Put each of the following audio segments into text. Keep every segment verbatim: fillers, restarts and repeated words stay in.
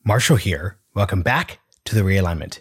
Marshall here. Welcome back to The Realignment.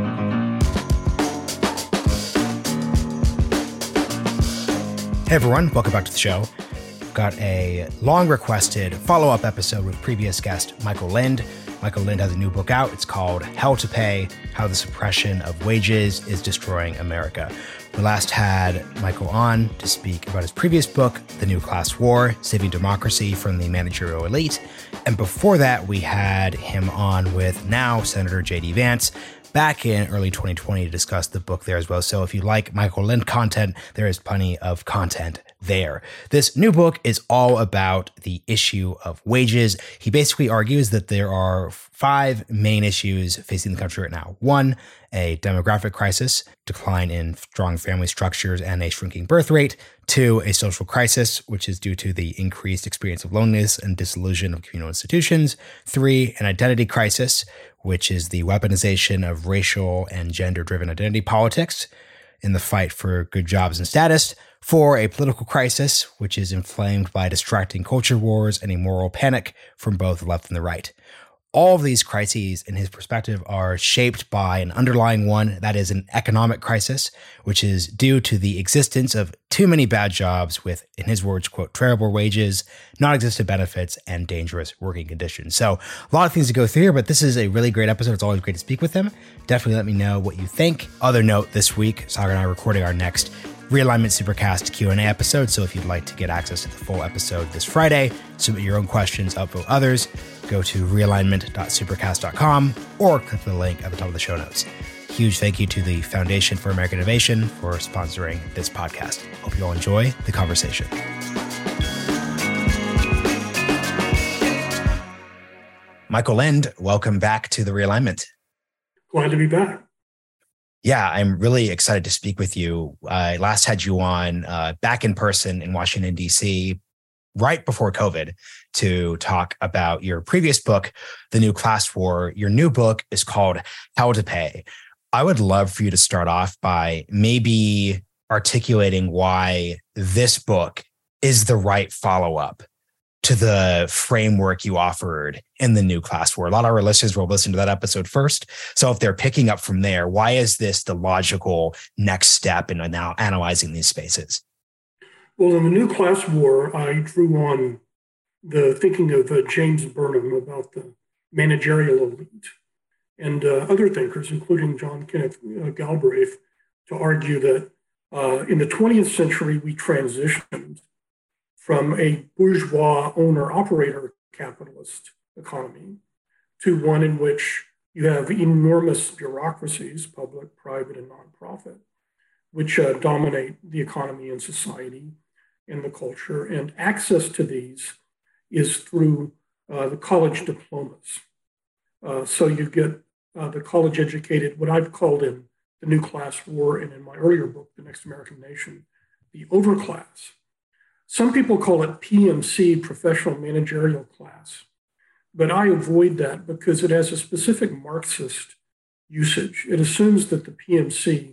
Hey everyone, welcome back to the show. We've got a long requested follow-up episode with previous guest Michael Lind. Michael Lind has a new book out. It's called Hell to Pay: How the Suppression of Wages is Destroying America. We last had Michael on to speak about his previous book, The New Class War: Saving Democracy from the Managerial Elite. And before that, we had him on with now Senator J D Vance back in early twenty twenty to discuss the book there as well. So if you like Michael Lind content, there is plenty of content there. This new book is all about the issue of wages. He basically argues that there are five main issues facing the country right now. One, a demographic crisis, decline in strong family structures, and a shrinking birth rate. Two, a social crisis, which is due to the increased experience of loneliness and disillusion of communal institutions. Three, an identity crisis, which is the weaponization of racial and gender-driven identity politics in the fight for good jobs and status. Four, a political crisis, which is inflamed by distracting culture wars and a moral panic from both the left and the right. All of these crises, in his perspective, are shaped by an underlying one, that is an economic crisis, which is due to the existence of too many bad jobs with, in his words, quote, terrible wages, non-existent benefits, and dangerous working conditions. So a lot of things to go through here, but this is a really great episode. It's always great to speak with him. Definitely let me know what you think. Other note, this week, Sagar and I are recording our next Realignment Supercast Q and A episode. So if you'd like to get access to the full episode this Friday, submit your own questions, upvote others, go to realignment dot supercast dot com or click the link at the top of the show notes. Huge thank you to the Foundation for American Innovation for sponsoring this podcast. Hope you all enjoy the conversation. Michael Lind, welcome back to The Realignment. Glad to be back. Yeah, I'm really excited to speak with you. I last had you on uh, back in person in Washington, D C, right before COVID to talk about your previous book, The New Class War. Your new book is called Hell to Pay. I would love for you to start off by maybe articulating why this book is the right follow-up to the framework you offered in The New Class War. A lot of our listeners will listen to that episode first. So if they're picking up from there, why is this the logical next step in now analyzing these spaces? Well, in The New Class War, I drew on the thinking of uh, James Burnham about the managerial elite and uh, other thinkers, including John Kenneth uh, Galbraith, to argue that uh, in the twentieth century, we transitioned from a bourgeois owner-operator capitalist economy to one in which you have enormous bureaucracies, public, private, and nonprofit, which uh, dominate the economy and society and the culture. And access to these is through uh, the college diplomas. Uh, so you get uh, the college-educated, what I've called in The New Class War and in my earlier book, The Next American Nation, the overclass. Some people call it P M C, professional managerial class, but I avoid that because it has a specific Marxist usage. It assumes that the P M C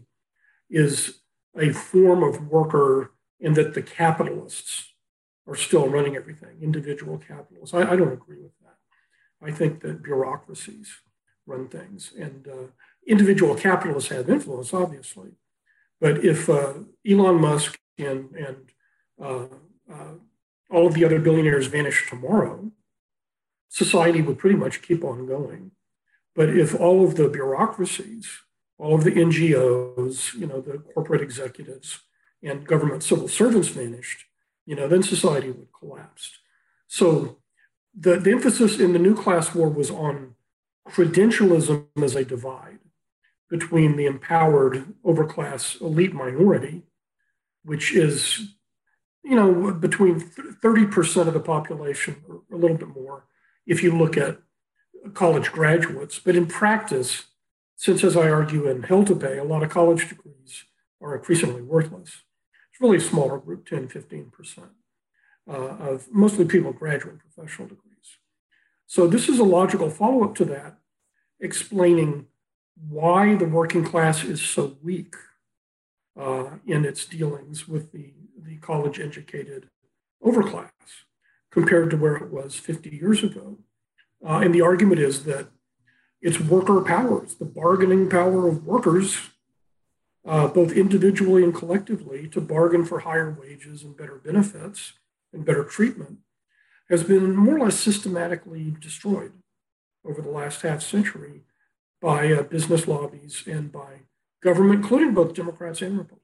is a form of worker and that the capitalists are still running everything, individual capitalists. I, I don't agree with that. I think that bureaucracies run things, and uh, individual capitalists have influence, obviously. But if uh, Elon Musk and, and uh, Uh, all of the other billionaires vanish tomorrow, society would pretty much keep on going. But if all of the bureaucracies, all of the N G Os, you know, the corporate executives and government civil servants vanished, you know, then society would collapse. So the, the emphasis in The New Class War was on credentialism as a divide between the empowered overclass elite minority, which is you know, between thirty percent of the population, or a little bit more, if you look at college graduates. But in practice, since, as I argue in Hell to Pay, a lot of college degrees are increasingly worthless. It's really a smaller group, ten, fifteen percent uh, of mostly people graduate professional degrees. So this is a logical follow-up to that, explaining why the working class is so weak uh, in its dealings with the, the college-educated overclass compared to where it was fifty years ago. Uh, and the argument is that It's worker power. It's the bargaining power of workers, uh, both individually and collectively, to bargain for higher wages and better benefits and better treatment, has been more or less systematically destroyed over the last half century by uh, business lobbies and by government, including both Democrats and Republicans.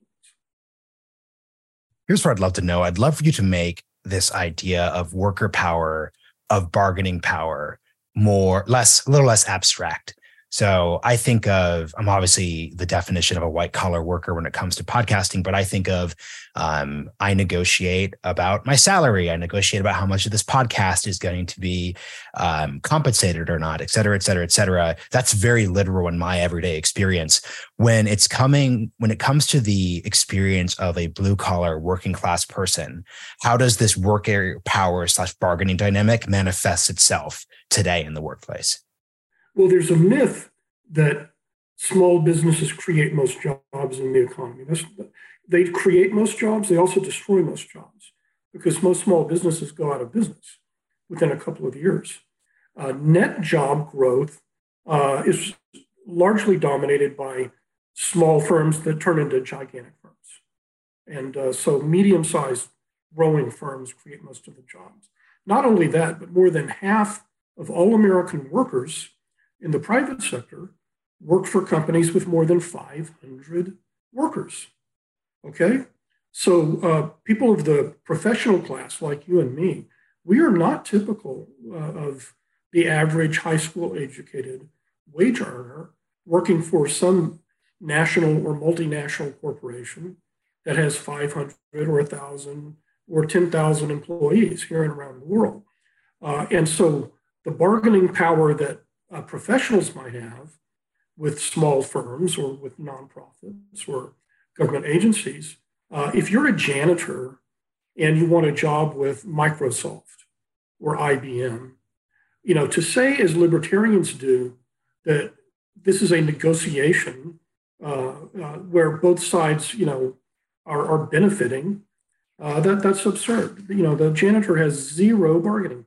Here's what I'd love to know. I'd love for you to make this idea of worker power, of bargaining power, more, less, a little less abstract. So I think of, I'm obviously the definition of a white collar worker when it comes to podcasting, but I think of, um, I negotiate about my salary. I negotiate about how much of this podcast is going to be um, compensated or not, et cetera, et cetera, et cetera. That's very literal in my everyday experience. When it's coming, when it comes to the experience of a blue collar working class person, how does this work area power slash bargaining dynamic manifest itself today in the workplace? Well, there's a myth that small businesses create most jobs in the economy. That's, they create most jobs. They also destroy most jobs because most small businesses go out of business within a couple of years. Uh, net job growth uh, is largely dominated by small firms that turn into gigantic firms. And uh, so medium-sized growing firms create most of the jobs. Not only that, but more than half of all American workers in the private sector work for companies with more than five hundred workers. Okay? So uh, people of the professional class like you and me, we are not typical uh, of the average high school educated wage earner working for some national or multinational corporation that has five hundred or one thousand or ten thousand employees here and around the world. Uh, and so the bargaining power that Uh, professionals might have with small firms or with nonprofits or government agencies. Uh, if you're a janitor and you want a job with Microsoft or I B M, you know, to say as libertarians do that this is a negotiation uh, uh, where both sides, you know, are, are benefiting, uh, that that's absurd. You know, the janitor has zero bargaining power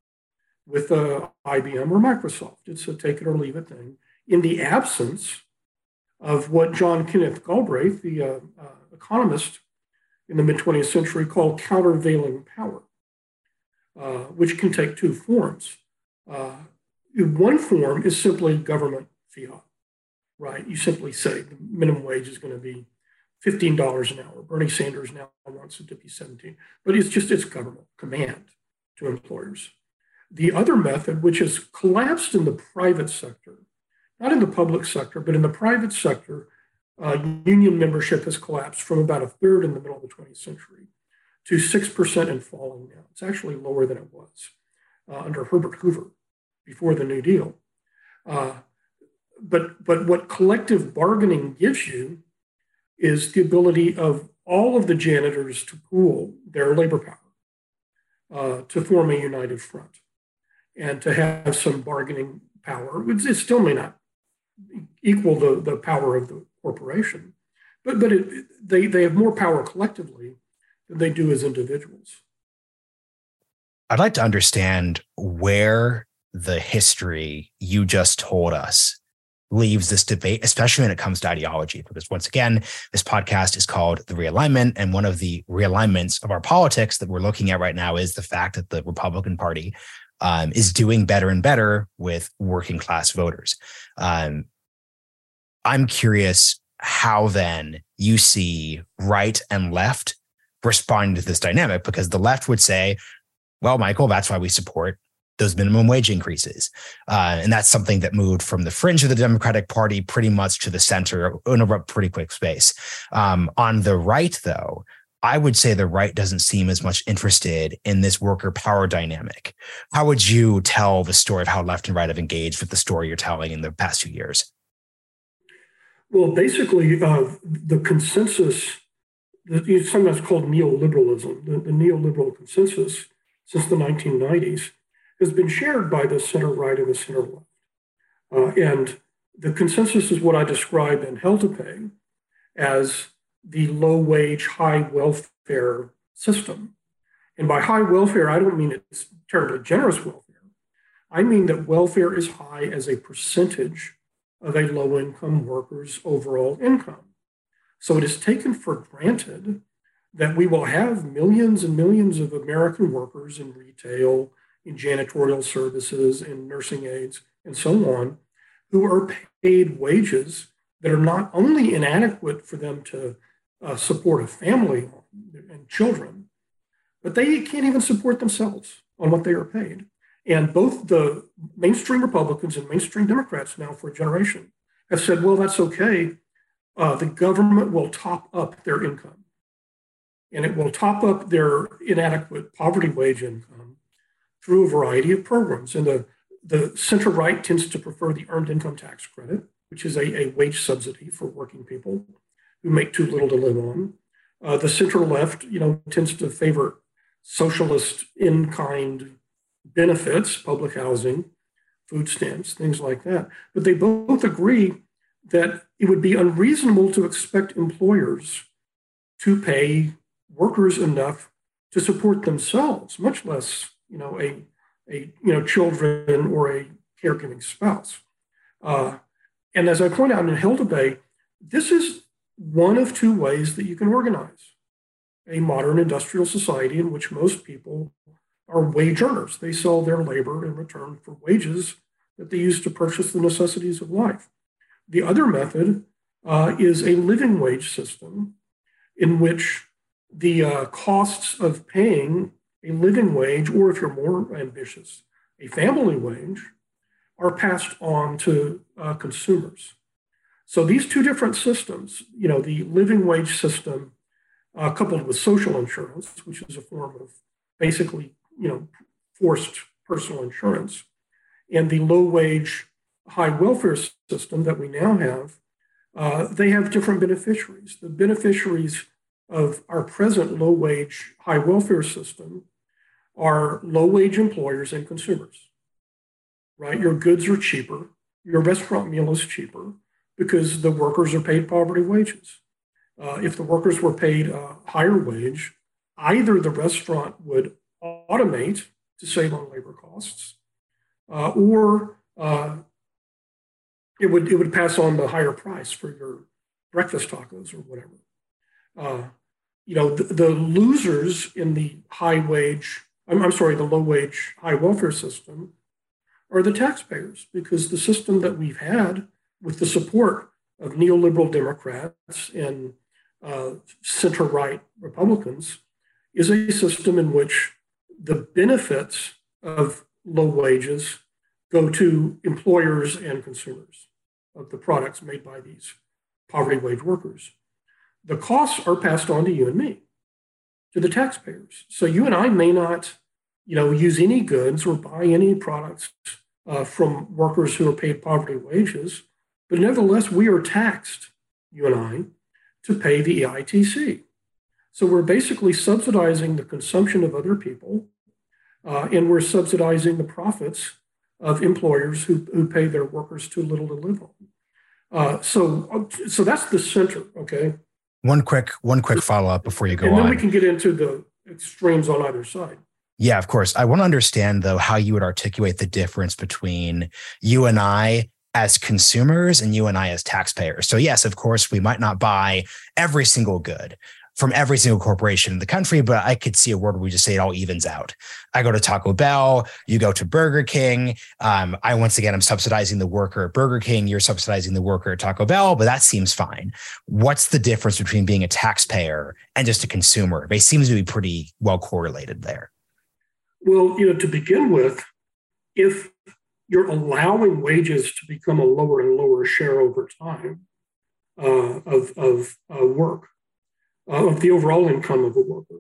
with uh, I B M or Microsoft. It's a take it or leave it thing. In the absence of what John Kenneth Galbraith, the uh, uh, economist in the mid-twentieth century, called countervailing power, uh, which can take two forms. Uh, one form is simply government fiat, right? You simply say the minimum wage is going to be fifteen dollars an hour. Bernie Sanders now wants it to be seventeen, but it's just, it's government command to employers. The other method, which has collapsed in the private sector, not in the public sector, but in the private sector, uh, union membership has collapsed from about a third in the middle of the twentieth century to six percent and falling now. It's actually lower than it was uh, under Herbert Hoover before the New Deal. Uh, but, but what collective bargaining gives you is the ability of all of the janitors to pool their labor power uh, to form a united front, and to have some bargaining power. It still may not equal the, the power of the corporation, but, but it, they, they have more power collectively than they do as individuals. I'd like to understand where the history you just told us leaves this debate, especially when it comes to ideology. Because once again, this podcast is called The Realignment. And one of the realignments of our politics that we're looking at right now is the fact that the Republican Party Um, is doing better and better with working class voters. Um, I'm curious how then you see right and left responding to this dynamic, because the left would say, well, Michael, that's why we support those minimum wage increases. Uh, and that's something that moved from the fringe of the Democratic Party pretty much to the center in a pretty quick space. Um, on the right, though, I would say the right doesn't seem as much interested in this worker power dynamic. How would you tell the story of how left and right have engaged with the story you're telling in the past few years? Well, basically, uh, the consensus, it's sometimes called neoliberalism, the, the neoliberal consensus since the nineteen nineties has been shared by the center right and the center left. Uh, and the consensus is what I describe in Hell to Pay as the low-wage, high-welfare system. And by high welfare, I don't mean it's terribly generous welfare, I mean that welfare is high as a percentage of a low-income worker's overall income. So it is taken for granted that we will have millions and millions of American workers in retail, in janitorial services, in nursing aides, and so on, who are paid wages that are not only inadequate for them to uh, support a family and children, but they can't even support themselves on what they are paid. And both the mainstream Republicans and mainstream Democrats now for a generation have said, well, that's okay. Uh, the government will top up their income, and it will top up their inadequate poverty wage income through a variety of programs. And the, the center right tends to prefer the earned income tax credit, which is a, a wage subsidy for working people who make too little to live on. Uh, the center left, you know, tends to favor socialist in-kind benefits, public housing, food stamps, things like that. But they both agree that it would be unreasonable to expect employers to pay workers enough to support themselves, much less, you know, a, a you know, children or a caregiving spouse. Uh, and as I point out in Hell to Pay, this is one of two ways that you can organize a modern industrial society in which most people are wage earners. They sell their labor in return for wages that they use to purchase the necessities of life. The other method uh, is a living wage system in which the uh, costs of paying a living wage, or if you're more ambitious, a family wage, are passed on to uh, consumers. So these two different systems, you know, the living wage system uh, coupled with social insurance, which is a form of basically, you know, forced personal insurance, and the low wage, high welfare system that we now have, uh, they have different beneficiaries. The beneficiaries of our present low wage, high welfare system are low wage employers and consumers, right? Your goods are cheaper, your restaurant meal is cheaper because the workers are paid poverty wages. Uh, if the workers were paid a higher wage, either the restaurant would automate to save on labor costs, uh, or uh, it would it would pass on the higher price for your breakfast tacos or whatever. Uh, you know, the, the losers in the high wage, I'm, I'm sorry, the low wage, high welfare system are the taxpayers, because the system that we've had with the support of neoliberal Democrats and uh, center-right Republicans is a system in which the benefits of low wages go to employers and consumers of the products made by these poverty wage workers. The costs are passed on to you and me, to the taxpayers. So you and I may not, you know, use any goods or buy any products uh, from workers who are paid poverty wages, but nevertheless, we are taxed, you and I, to pay the E I T C. So we're basically subsidizing the consumption of other people, uh, and we're subsidizing the profits of employers who, who pay their workers too little to live on. Uh, so, so that's the center, okay? One quick, one quick follow-up before you go on. And then on. we can get into the extremes on either side. Yeah, of course. I want to understand, though, how you would articulate the difference between you and I as consumers and you and I as taxpayers. So yes, of course, we might not buy every single good from every single corporation in the country, but I could see a world where we just say it all evens out. I go to Taco Bell, you go to Burger King. Um, I, once again, I'm subsidizing the worker at Burger King. You're subsidizing the worker at Taco Bell, but that seems fine. What's the difference between being a taxpayer and just a consumer? They seem to be pretty well correlated there. Well, you know, to begin with, if you're allowing wages to become a lower and lower share over time uh, of, of uh, work, uh, of the overall income of a worker,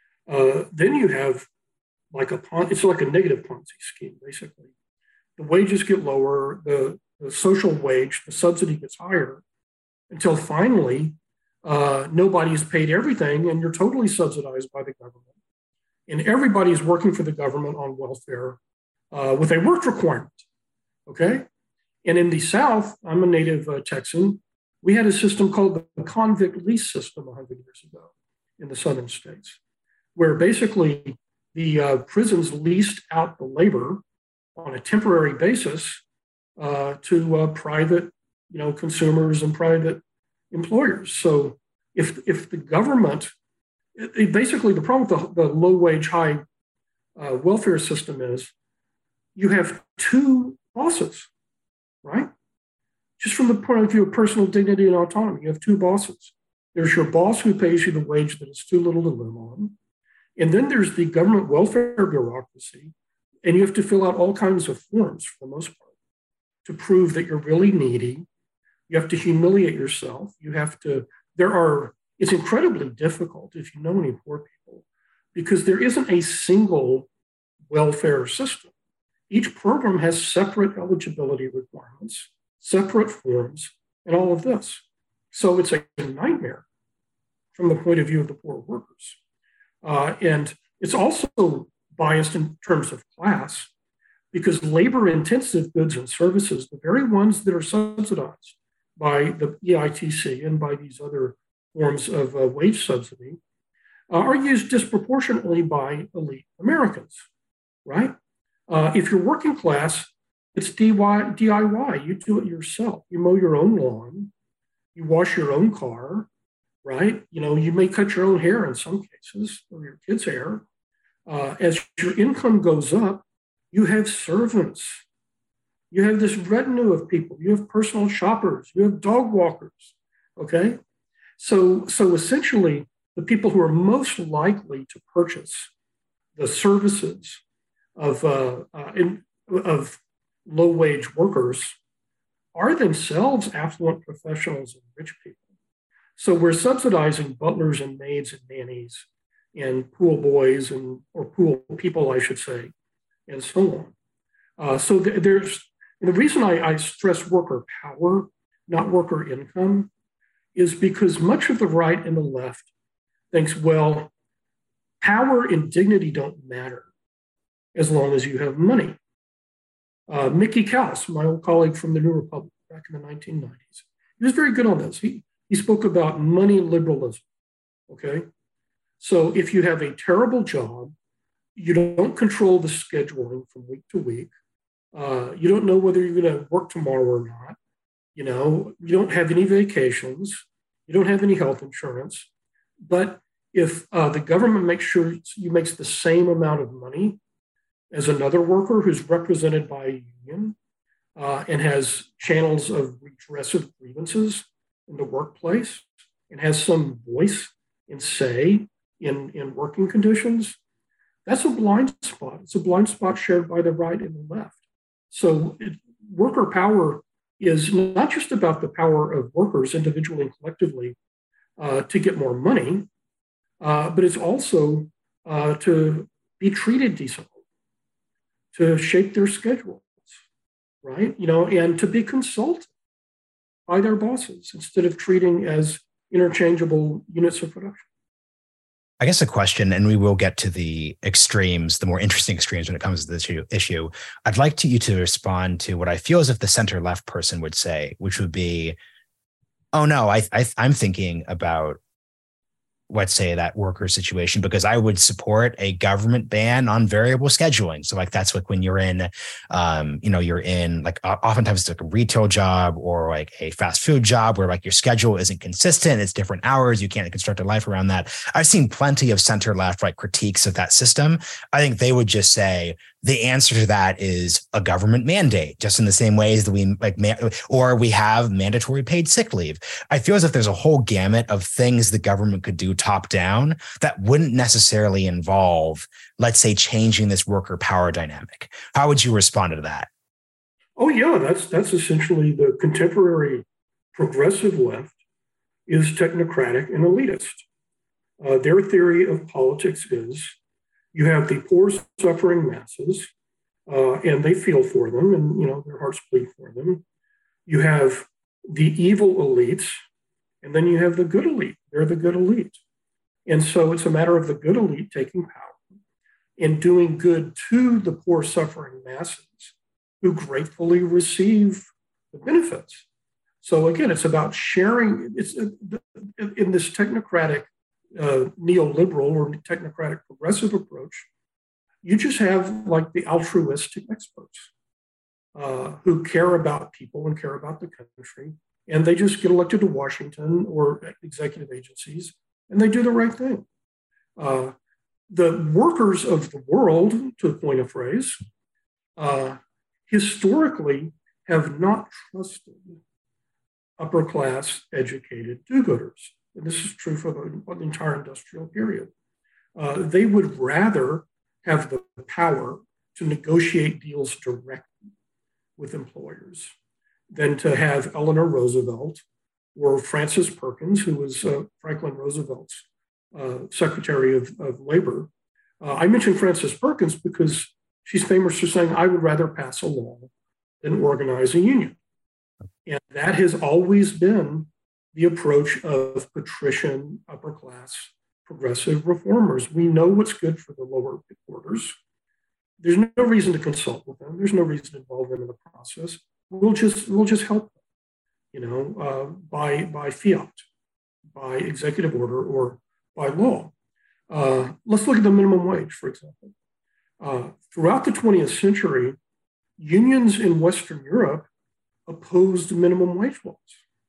uh, then you have like a, it's like a negative Ponzi scheme, basically. The wages get lower, the, the social wage, the subsidy gets higher, until finally uh, nobody's paid everything and you're totally subsidized by the government. And everybody's working for the government on welfare uh, with a work requirement, okay? And in the South, I'm a native uh, Texan, we had a system called the convict lease system one hundred years ago in the southern states, where basically the uh, prisons leased out the labor on a temporary basis uh, to uh, private, you know, consumers and private employers. So if if the government, it, it basically the problem with the, the low wage, high uh, welfare system is you have two bosses, right? Just from the point of view of personal dignity and autonomy, you have two bosses. There's your boss who pays you the wage that is too little to live on. And then there's the government welfare bureaucracy, and you have to fill out all kinds of forms for the most part to prove that you're really needy. You have to humiliate yourself. You have to, there are, it's incredibly difficult if you know any poor people because there isn't a single welfare system. Each program has separate eligibility requirements, separate forms, and all of this. So it's a nightmare from the point of view of the poor workers. Uh, and it's also biased in terms of class because labor-intensive goods and services, the very ones that are subsidized by the E I T C and by these other forms of uh, wage subsidy, uh, are used disproportionately by elite Americans, right? Uh, if you're working class, it's D I Y. You do it yourself. You mow your own lawn. You wash your own car, right? You know, you may cut your own hair in some cases, or your kids' hair. Uh, as your income goes up, you have servants. You have this retinue of people. You have personal shoppers. You have dog walkers, okay? So, so essentially, the people who are most likely to purchase the services of, uh, uh, in, of low-wage workers are themselves affluent professionals and rich people. So we're subsidizing butlers and maids and nannies and pool boys and or pool people, I should say, and so on. Uh, so th- there's and the reason I, I stress worker power, not worker income, is because much of the right and the left thinks, well, power and dignity don't matter as long as you have money. Uh, Mickey Kaus, my old colleague from the New Republic back in the nineteen nineties, he was very good on this. He, he spoke about money liberalism, okay? So if you have a terrible job, you don't control the scheduling from week to week, uh, you don't know whether you're going to work tomorrow or not, you know, you don't have any vacations, you don't have any health insurance, but if uh, the government makes sure you makes the same amount of money as another worker who's represented by a union uh, and has channels of redress of grievances in the workplace and has some voice and say in, in working conditions, that's a blind spot. It's a blind spot shared by the right and the left. So it, worker power is not just about the power of workers individually and collectively uh, to get more money, uh, but it's also uh, to be treated decently, to shape their schedules, right? You know, and to be consulted by their bosses instead of treating as interchangeable units of production. I guess a question, and we will get to the extremes, the more interesting extremes when it comes to this issue. I'd like to, you to respond to what I feel as if the center left person would say, which would be, oh no, I, I I'm thinking about, let's say, that worker situation, because I would support a government ban on variable scheduling. So like, that's like when you're in, um, you know, you're in like, oftentimes it's like a retail job or like a fast food job where like your schedule isn't consistent. It's different hours. You can't construct a life around that. I've seen plenty of center left, right, critiques of that system. I think they would just say the answer to that is a government mandate, just in the same ways that we like, or we have mandatory paid sick leave. I feel as if there's a whole gamut of things the government could do top down that wouldn't necessarily involve, let's say, changing this worker power dynamic. How would you respond to that? Oh yeah, that's that's essentially the contemporary progressive left is technocratic and elitist. Uh, their theory of politics is you have the poor suffering masses, uh, and they feel for them, and you know their hearts bleed for them. You have the evil elites, and then you have the good elite. They're the good elite. And so it's a matter of the good elite taking power and doing good to the poor suffering masses who gratefully receive the benefits. So again, it's about sharing. It's in this technocratic uh, neoliberal or technocratic progressive approach. You just have like the altruistic experts uh, who care about people and care about the country, and they just get elected to Washington or executive agencies, and they do the right thing. Uh, the workers of the world, to coin a phrase, uh, historically have not trusted upper class educated do-gooders. And this is true for the, for the entire industrial period. Uh, they would rather have the power to negotiate deals directly with employers than to have Eleanor Roosevelt or Frances Perkins, who was uh, Franklin Roosevelt's uh, Secretary of, of Labor. Uh, I mentioned Frances Perkins because she's famous for saying, I would rather pass a law than organize a union. And that has always been the approach of patrician, upper class, progressive reformers. We know what's good for the lower orders. There's no reason to consult with them. There's no reason to involve them in the process. We'll just we'll just help them, you know, uh, by by fiat, by executive order, or by law. Uh, let's look at the minimum wage, for example. Uh, throughout the twentieth century, unions in Western Europe opposed minimum wage laws.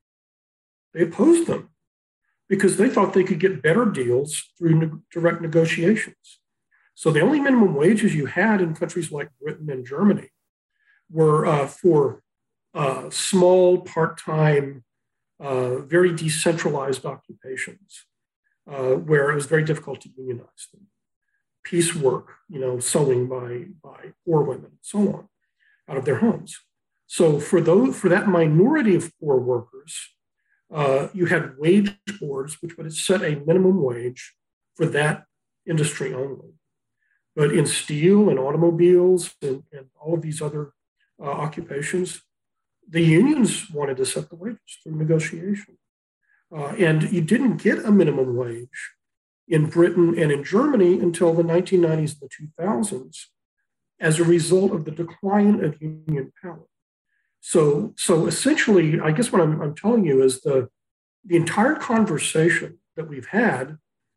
They opposed them because they thought they could get better deals through ne- direct negotiations. So the only minimum wages you had in countries like Britain and Germany were uh, for uh, small, part-time, uh, very decentralized occupations uh, where it was very difficult to unionize them. Piecework, you know, sewing by, by poor women, and so on, out of their homes. So for those, for that minority of poor workers, uh, you had wage boards, which would set a minimum wage for that industry only. But in steel and automobiles and, and all of these other uh, occupations, the unions wanted to set the wages through negotiation. Uh, and you didn't get a minimum wage in Britain and in Germany until the nineteen nineties and the two thousands as a result of the decline of union power. So, so essentially, I guess what I'm, I'm telling you is the, the entire conversation that we've had,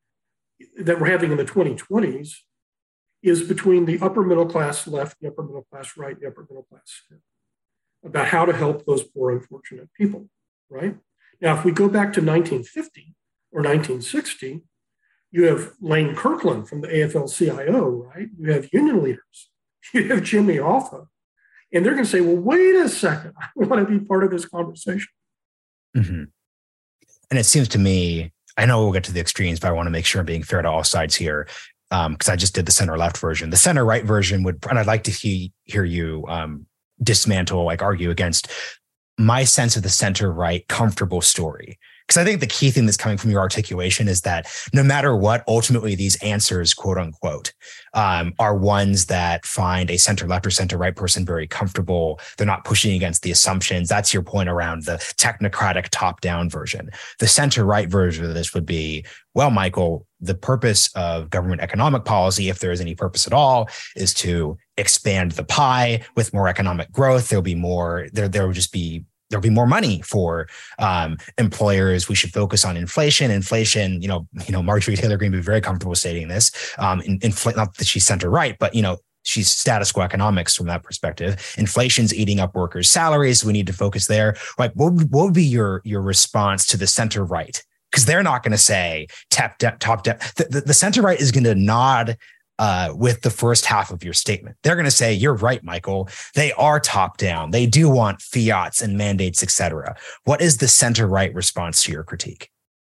that we're having in the twenty twenties, is between the upper middle class left, the upper middle class right, the upper middle class center, about how to help those poor, unfortunate people, right? Now, if we go back to nineteen fifty or nineteen sixty, you have Lane Kirkland from the A F L C I O, right? You have union leaders. You have Jimmy Hoffa. And they're going to say, well, wait a second. I want to be part of this conversation. Mm-hmm. And it seems to me, I know we'll get to the extremes, but I want to make sure I'm being fair to all sides here. Because um, I just did the center left version. The center right version would, and I'd like to he, hear you um, dismantle, like argue against my sense of the center right comfortable story. Because I think the key thing that's coming from your articulation is that no matter what, ultimately these answers, quote unquote, um, are ones that find a center left or center right person very comfortable. They're not pushing against the assumptions. That's your point around the technocratic top down version. The center right version of this would be, well, Michael, the purpose of government economic policy, if there is any purpose at all, is to expand the pie with more economic growth. There'll be more, there, there will just be There'll be more money for um, employers. We should focus on inflation. Inflation, you know, you know, Marjorie Taylor Greene would be very comfortable stating this. Um, in, infl- not that she's center right, but you know, she's status quo economics from that perspective. Inflation's eating up workers' salaries. We need to focus there. Like, what would, what would be your your response to the center right? Because they're not going to say tap de- top down. The, the, the center right is going to nod Uh, with the first half of your statement. They're going to say, you're right, Michael. They are top down. They do want fiats and mandates, et cetera. What is the center right response to your critique?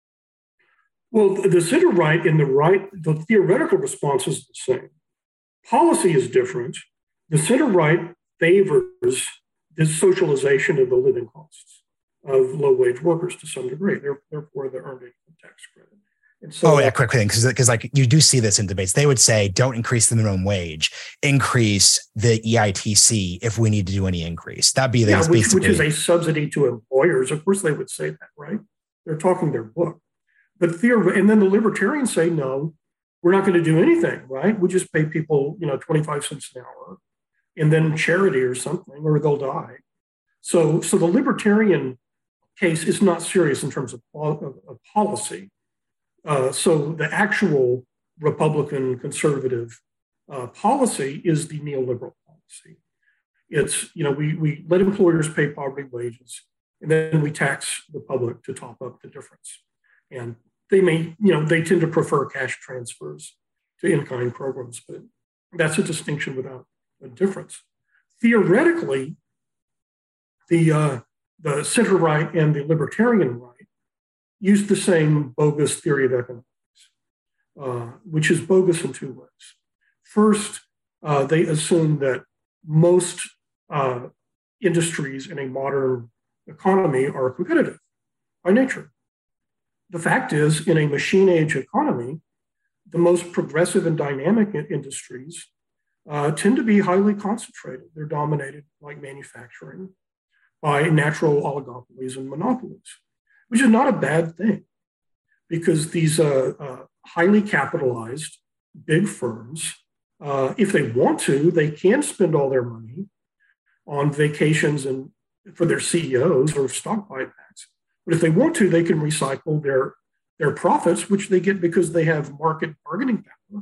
Well, the center right and the right, the theoretical response is the same. Policy is different. The center right favors the socialization of the living costs of low wage workers to some degree. Therefore, the earned income tax credit. So, oh, yeah, quick thing, because because like you do see this in debates. They would say, don't increase the minimum wage, increase the E I T C if we need to do any increase. That'd be yeah, which, basically, which is a subsidy to employers. Of course, they would say that, right? They're talking their book. But theor- and then the libertarians say, no, we're not going to do anything, right? We just pay people, you know, twenty-five cents an hour, and then charity or something, or they'll die. So, so the libertarian case is not serious in terms of, of, of policy. Uh, so the actual Republican conservative uh, policy is the neoliberal policy. It's, you know, we, we let employers pay poverty wages, and then we tax the public to top up the difference. And they may, you know, they tend to prefer cash transfers to in-kind programs, but that's a distinction without a difference. Theoretically, the, uh, the center right and the libertarian right use the same bogus theory of economics, uh, which is bogus in two ways. First, uh, they assume that most uh, industries in a modern economy are competitive by nature. The fact is, in a machine age economy, the most progressive and dynamic industries uh, tend to be highly concentrated. They're dominated, like manufacturing, by natural oligopolies and monopolies, which is not a bad thing, because these uh, uh, highly capitalized big firms, uh, if they want to, they can spend all their money on vacations and for their C E Os or stock buybacks. But if they want to, they can recycle their, their profits, which they get because they have market bargaining power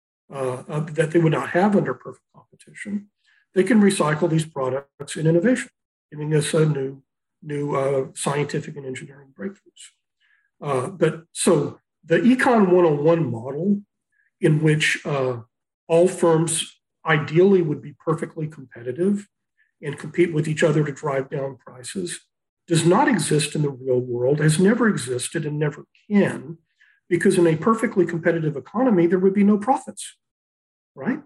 uh, uh, that they would not have under perfect competition. They can recycle these products in innovation, giving us a new, new uh, scientific and engineering breakthroughs. Uh, but so the Econ one oh one model, in which uh, all firms ideally would be perfectly competitive and compete with each other to drive down prices, does not exist in the real world, has never existed and never can, because in a perfectly competitive economy, there would be no profits, right?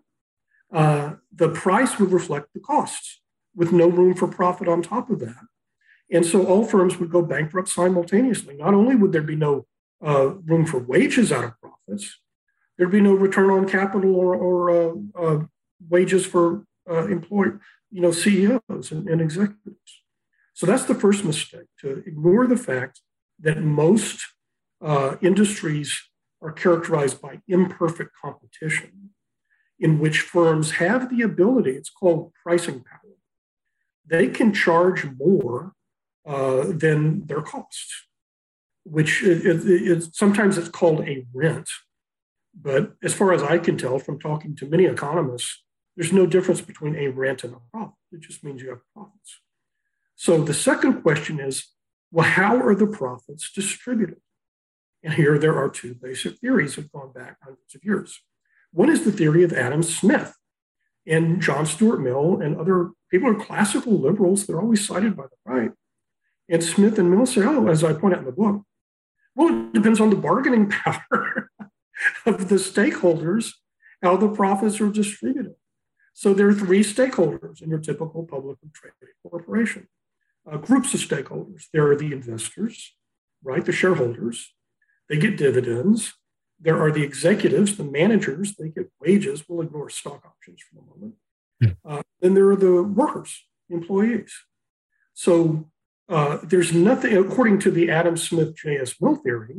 Uh, the price would reflect the costs with no room for profit on top of that. And so all firms would go bankrupt simultaneously. Not only would there be no uh, room for wages out of profits, there'd be no return on capital or, or uh, uh, wages for uh, employee, you know, C E Os and, and executives. So that's the first mistake, to ignore the fact that most uh, industries are characterized by imperfect competition, in which firms have the ability, it's called pricing power. They can charge more uh, than their costs, which is, is, sometimes it's called a rent. But as far as I can tell from talking to many economists, there's no difference between a rent and a profit. It just means you have profits. So the second question is, well, how are the profits distributed? And here there are two basic theories that have gone back hundreds of years. One is the theory of Adam Smith. And John Stuart Mill and other people are classical liberals. They're always cited by the right. And Smith and Mill say, oh, as I point out in the book, well, it depends on the bargaining power of the stakeholders, how the profits are distributed. So there are three stakeholders in your typical publicly traded corporation. Uh, groups of stakeholders. There are the investors, right? The shareholders. They get dividends. There are the executives, the managers. They get wages. We'll ignore stock options for a moment. Uh, then there are the workers, employees. So uh, there's nothing, according to the Adam Smith J S Mill theory,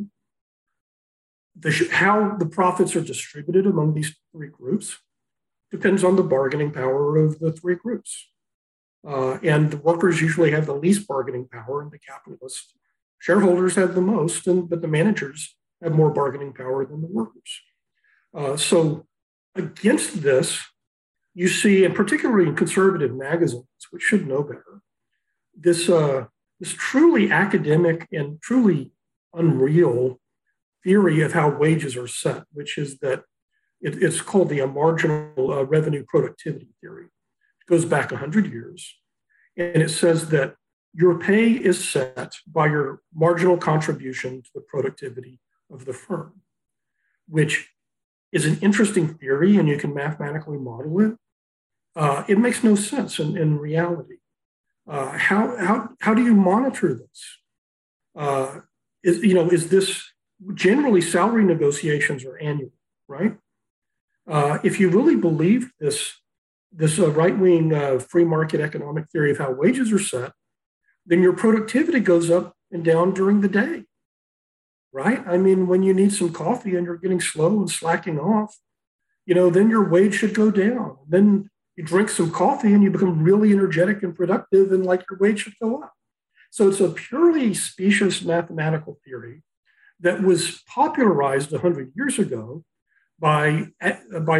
the, how the profits are distributed among these three groups depends on the bargaining power of the three groups. Uh, and the workers usually have the least bargaining power, and the capitalist shareholders have the most, and but the managers have more bargaining power than the workers. Uh, so against this, you see, and particularly in conservative magazines, which should know better, this, uh, this truly academic and truly unreal theory of how wages are set, which is that it, it's called the marginal uh, revenue productivity theory. It goes back one hundred years, and it says that your pay is set by your marginal contribution to the productivity of the firm, which is an interesting theory, and you can mathematically model it. Uh, it makes no sense in, in reality. Uh, how, how, how do you monitor this? Uh, is, you know, is this generally salary negotiations are annual, right? Uh, if you really believe this, this uh, right-wing uh, free market economic theory of how wages are set, then your productivity goes up and down during the day, right? I mean, when you need some coffee and you're getting slow and slacking off, you know, then your wage should go down. Then you drink some coffee and you become really energetic and productive, and like your wage should go up. So it's a purely specious mathematical theory that was popularized one hundred years ago by, by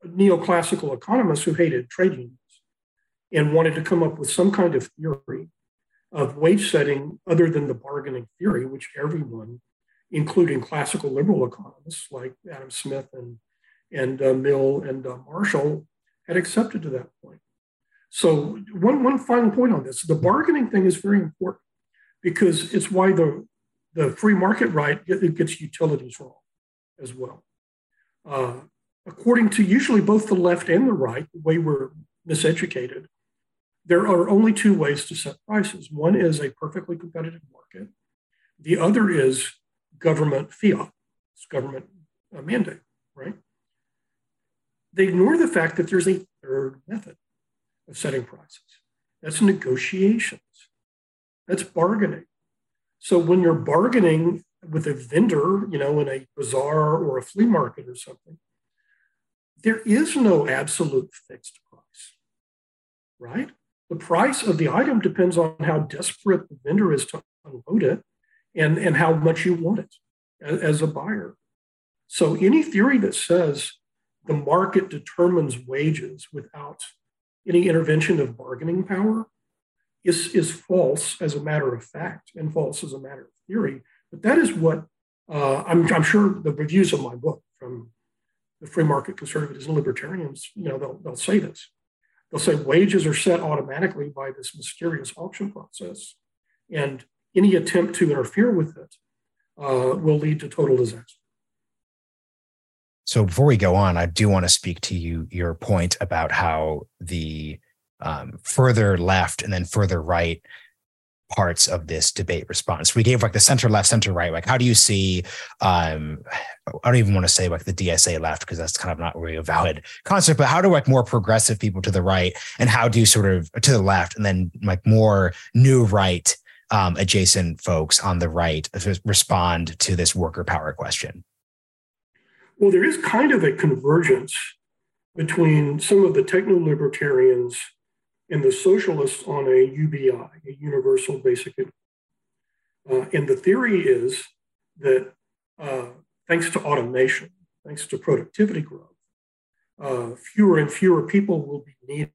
neoclassical economists who hated trade unions and wanted to come up with some kind of theory of wage setting other than the bargaining theory, which everyone, including classical liberal economists like Adam Smith and, and uh, Mill and uh, Marshall, had accepted to that point. So one, one final point on this, the bargaining thing is very important because it's why the, the free market right it gets utilities wrong as well. Uh, according to usually both the left and the right, the way we're miseducated, there are only two ways to set prices. One is a perfectly competitive market. The other is government fiat, it's government uh, mandate, right? They ignore the fact that there's a third method of setting prices. That's negotiations. That's bargaining. So when you're bargaining with a vendor, you know, in a bazaar or a flea market or something, there is no absolute fixed price, right? The price of the item depends on how desperate the vendor is to unload it and, and how much you want it as, as a buyer. So any theory that says the market determines wages without any intervention of bargaining power is, is false as a matter of fact and false as a matter of theory. But that is what uh, I'm, I'm sure the reviews of my book from the free market conservatives and libertarians, you know, they'll, they'll say this. They'll say wages are set automatically by this mysterious auction process, and any attempt to interfere with it uh, will lead to total disaster. So before we go on, I do want to speak to you, your point about how the um, further left and then further right parts of this debate response. We gave like the center left, center right. Like, how do you see, um, I don't even want to say like the D S A left, because that's kind of not really a valid concept, but how do like more progressive people to the right and how do sort of to the left and then like more new right um, adjacent folks on the right respond to this worker power question? Well, there is kind of a convergence between some of the techno-libertarians and the socialists on a U B I, a universal basic income. Uh, and the theory is that uh, thanks to automation, thanks to productivity growth, uh, fewer and fewer people will be needed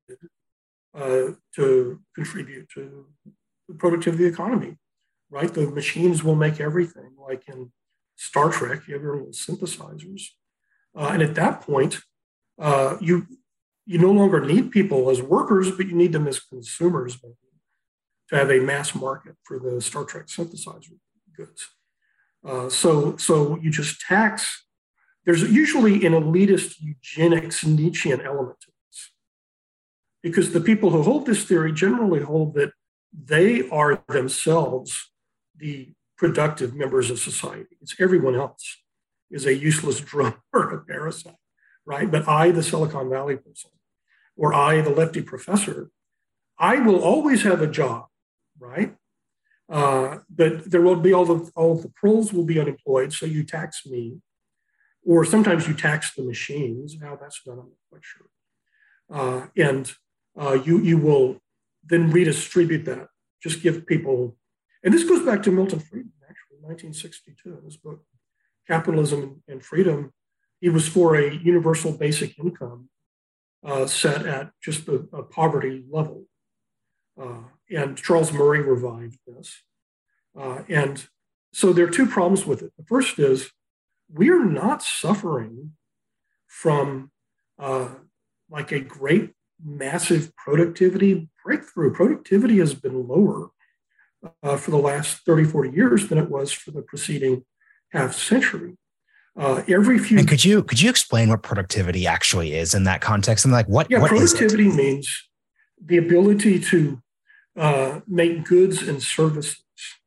uh, to contribute to the productivity of the economy, right? The machines will make everything, like in Star Trek, you have your little synthesizers. Uh, and at that point, uh, you you no longer need people as workers, but you need them as consumers, maybe, to have a mass market for the Star Trek synthesizer goods. Uh, so, so you just tax. There's usually an elitist eugenics Nietzschean element to this, because the people who hold this theory generally hold that they are themselves the productive members of society. It's everyone else is a useless drone or a parasite, right? But I, the Silicon Valley person, or I, the lefty professor, I will always have a job, right? Uh, but there will be all the all the pros will be unemployed, so you tax me, or sometimes you tax the machines. How that's done, I'm not quite sure. Uh, and uh, you you will then redistribute that. Just give people, and this goes back to Milton Friedman, actually, nineteen sixty-two, in his book, Capitalism and Freedom. He was for a universal basic income uh, set at just the a poverty level. Uh, and Charles Murray revived this. Uh, and so there are two problems with it. The first is we are not suffering from uh, like a great massive productivity breakthrough. Productivity has been lower uh, for the last thirty, forty years than it was for the preceding half century. Uh, every few. And could you could you explain what productivity actually is in that context? And like what? Yeah, what productivity is it? means the ability to uh, make goods and services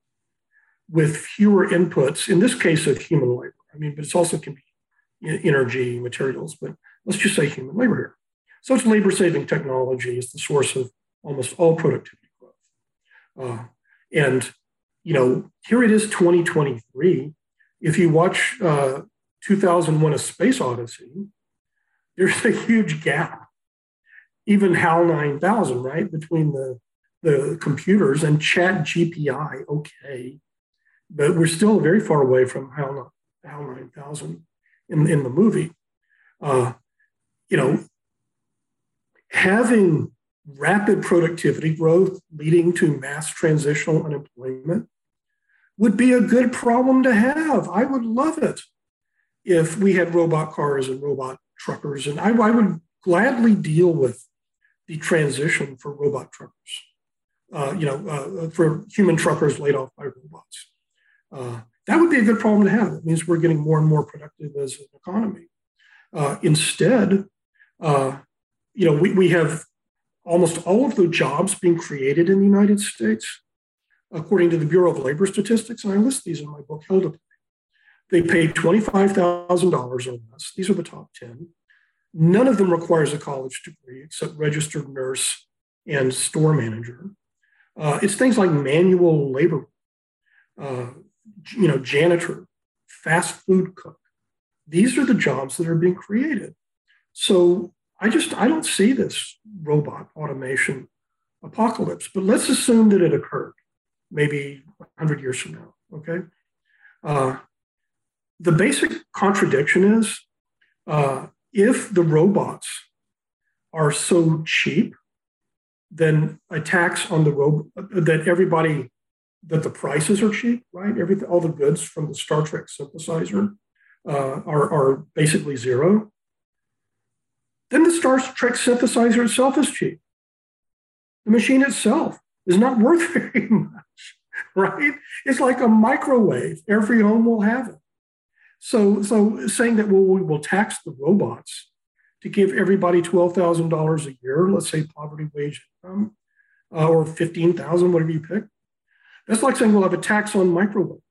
with fewer inputs. In this case, of human labor. I mean, but it also can be energy, materials. But let's just say human labor here. So it's labor-saving technology is the source of almost all productivity growth. Uh, and you know, here it is, twenty twenty-three. If you watch uh, two thousand one: A Space Odyssey, there's a huge gap. Even HAL nine thousand, right, between the, the computers and Chat G P I, okay. But we're still very far away from HAL nine thousand in, in the movie. Uh, you know, having rapid productivity growth leading to mass transitional unemployment would be a good problem to have. I would love it if we had robot cars and robot truckers, and I, I would gladly deal with the transition for robot truckers, uh, you know, uh, for human truckers laid off by robots. Uh, that would be a good problem to have. It means we're getting more and more productive as an economy. Uh, instead, uh, you know, we, we have almost all of the jobs being created in the United States, according to the Bureau of Labor Statistics, and I list these in my book, Hell to Pay. They pay twenty-five thousand dollars or less. These are the top ten. None of them requires a college degree except registered nurse and store manager. Uh, it's things like manual labor, uh, you know, janitor, fast food cook. These are the jobs that are being created. So I just, I don't see this robot automation apocalypse, but let's assume that it occurred maybe one hundred years from now, okay? Uh, the basic contradiction is uh, if the robots are so cheap, then a tax on the robot, that everybody, that the prices are cheap, right? Everything, all the goods from the Star Trek synthesizer uh, are, are basically zero. Then the Star Trek synthesizer itself is cheap. The machine itself is not worth very much, right? It's like a microwave. Every home will have it. So, so saying that well, we will tax the robots to give everybody twelve thousand dollars a year, let's say poverty wage income, uh, or fifteen thousand dollars, whatever you pick, that's like saying we'll have a tax on microwaves,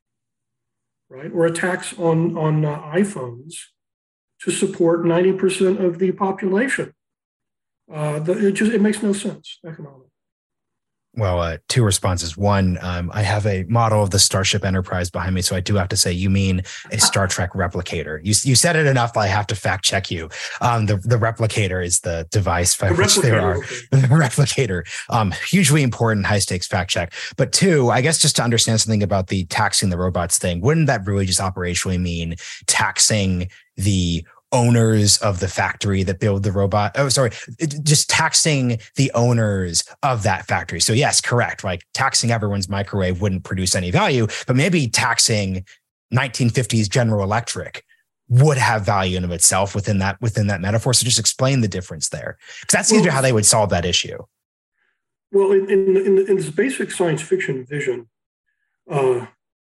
right? Or a tax on, on uh, iPhones to support ninety percent of the population. Uh, the, it just it makes no sense economically. Well, uh, two responses. One, um, I have a model of the Starship Enterprise behind me, so I do have to say, you mean a Star Trek replicator. You you said it enough, I have to fact check you. Um, the, the replicator is the device by the which there are. Okay. The replicator, um, hugely important, high stakes fact check. But two, I guess just to understand something about the taxing the robots thing, wouldn't that really just operationally mean taxing the owners of the factory that build the robot? Oh, sorry, just taxing the owners of that factory. So yes, correct. Like taxing everyone's microwave wouldn't produce any value, but maybe taxing nineteen fifties General Electric would have value in of itself within that within that metaphor. So just explain the difference there, because that seems well, to how they would solve that issue. Well, in in, in, in this basic science fiction vision, uh,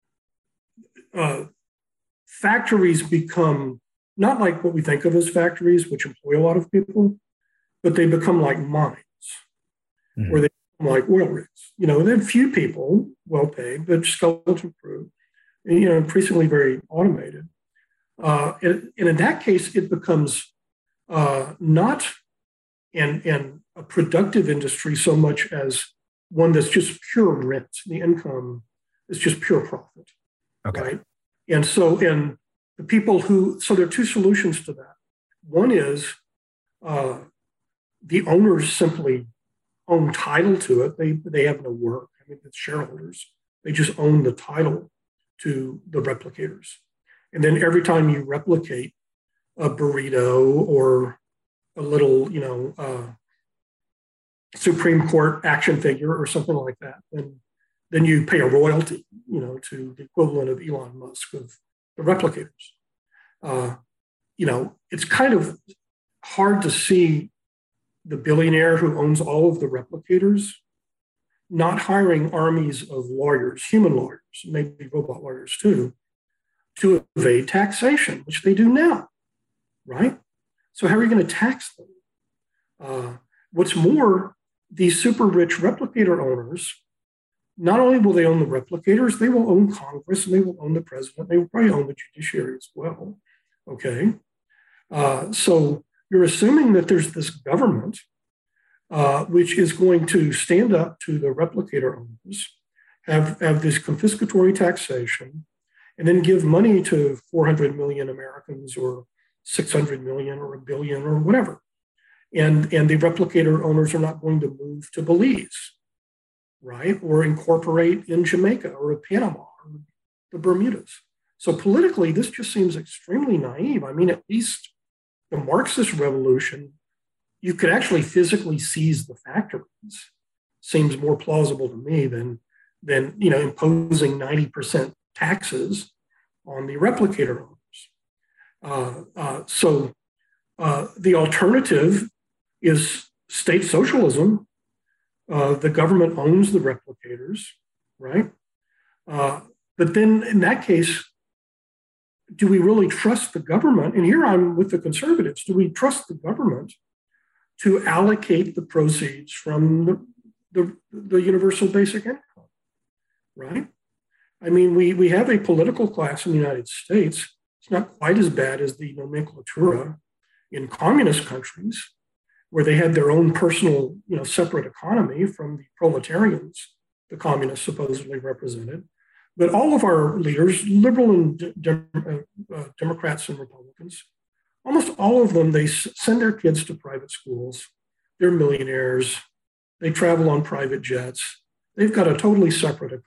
uh, factories become not like what we think of as factories, which employ a lot of people, but they become like mines, mm-hmm. or they become like oil rigs. You know, they're few people, well paid, but skeleton crew, and, you know, increasingly very automated. Uh, and, and in that case, it becomes uh, not an, an, a productive industry so much as one that's just pure rent. The income is just pure profit. Okay. Right? And so, and the people who, so there are two solutions to that. One is uh, the owners simply own title to it. They, they have no work. I mean, it's shareholders. They just own the title to the replicators. And then every time you replicate a burrito or a little, you know, uh, Supreme Court action figure or something like that, then, then you pay a royalty, you know, to the equivalent of Elon Musk of the replicators. Uh, you know, it's kind of hard to see the billionaire who owns all of the replicators not hiring armies of lawyers, human lawyers, maybe robot lawyers too, to evade taxation, which they do now, right? So how are you going to tax them? Uh, what's more, these super rich replicator owners, not only will they own the replicators, they will own Congress and they will own the president. They will probably own the judiciary as well. Okay. Uh, so you're assuming that there's this government uh, which is going to stand up to the replicator owners, have, have this confiscatory taxation, and then give money to four hundred million Americans or six hundred million or a billion or whatever. And, and the replicator owners are not going to move to Belize, right? Or incorporate in Jamaica or Panama or the Bermudas. So politically, this just seems extremely naive. I mean, at least the Marxist revolution, you could actually physically seize the factories. Seems more plausible to me than, than you know, imposing ninety percent taxes on the replicator owners. Uh, uh, so uh, the alternative is state socialism. Uh, the government owns the replicators, right? Uh, but then in that case, do we really trust the government? And here I'm with the conservatives. Do we trust the government to allocate the proceeds from the, the, the universal basic income, right? I mean, we, we have a political class in the United States. It's not quite as bad as the nomenclatura in communist countries, where they had their own personal, you know, separate economy from the proletarians the communists supposedly represented. But all of our leaders, liberal and de- uh, Democrats and Republicans, almost all of them, they s- send their kids to private schools. They're millionaires. They travel on private jets. They've got a totally separate economy.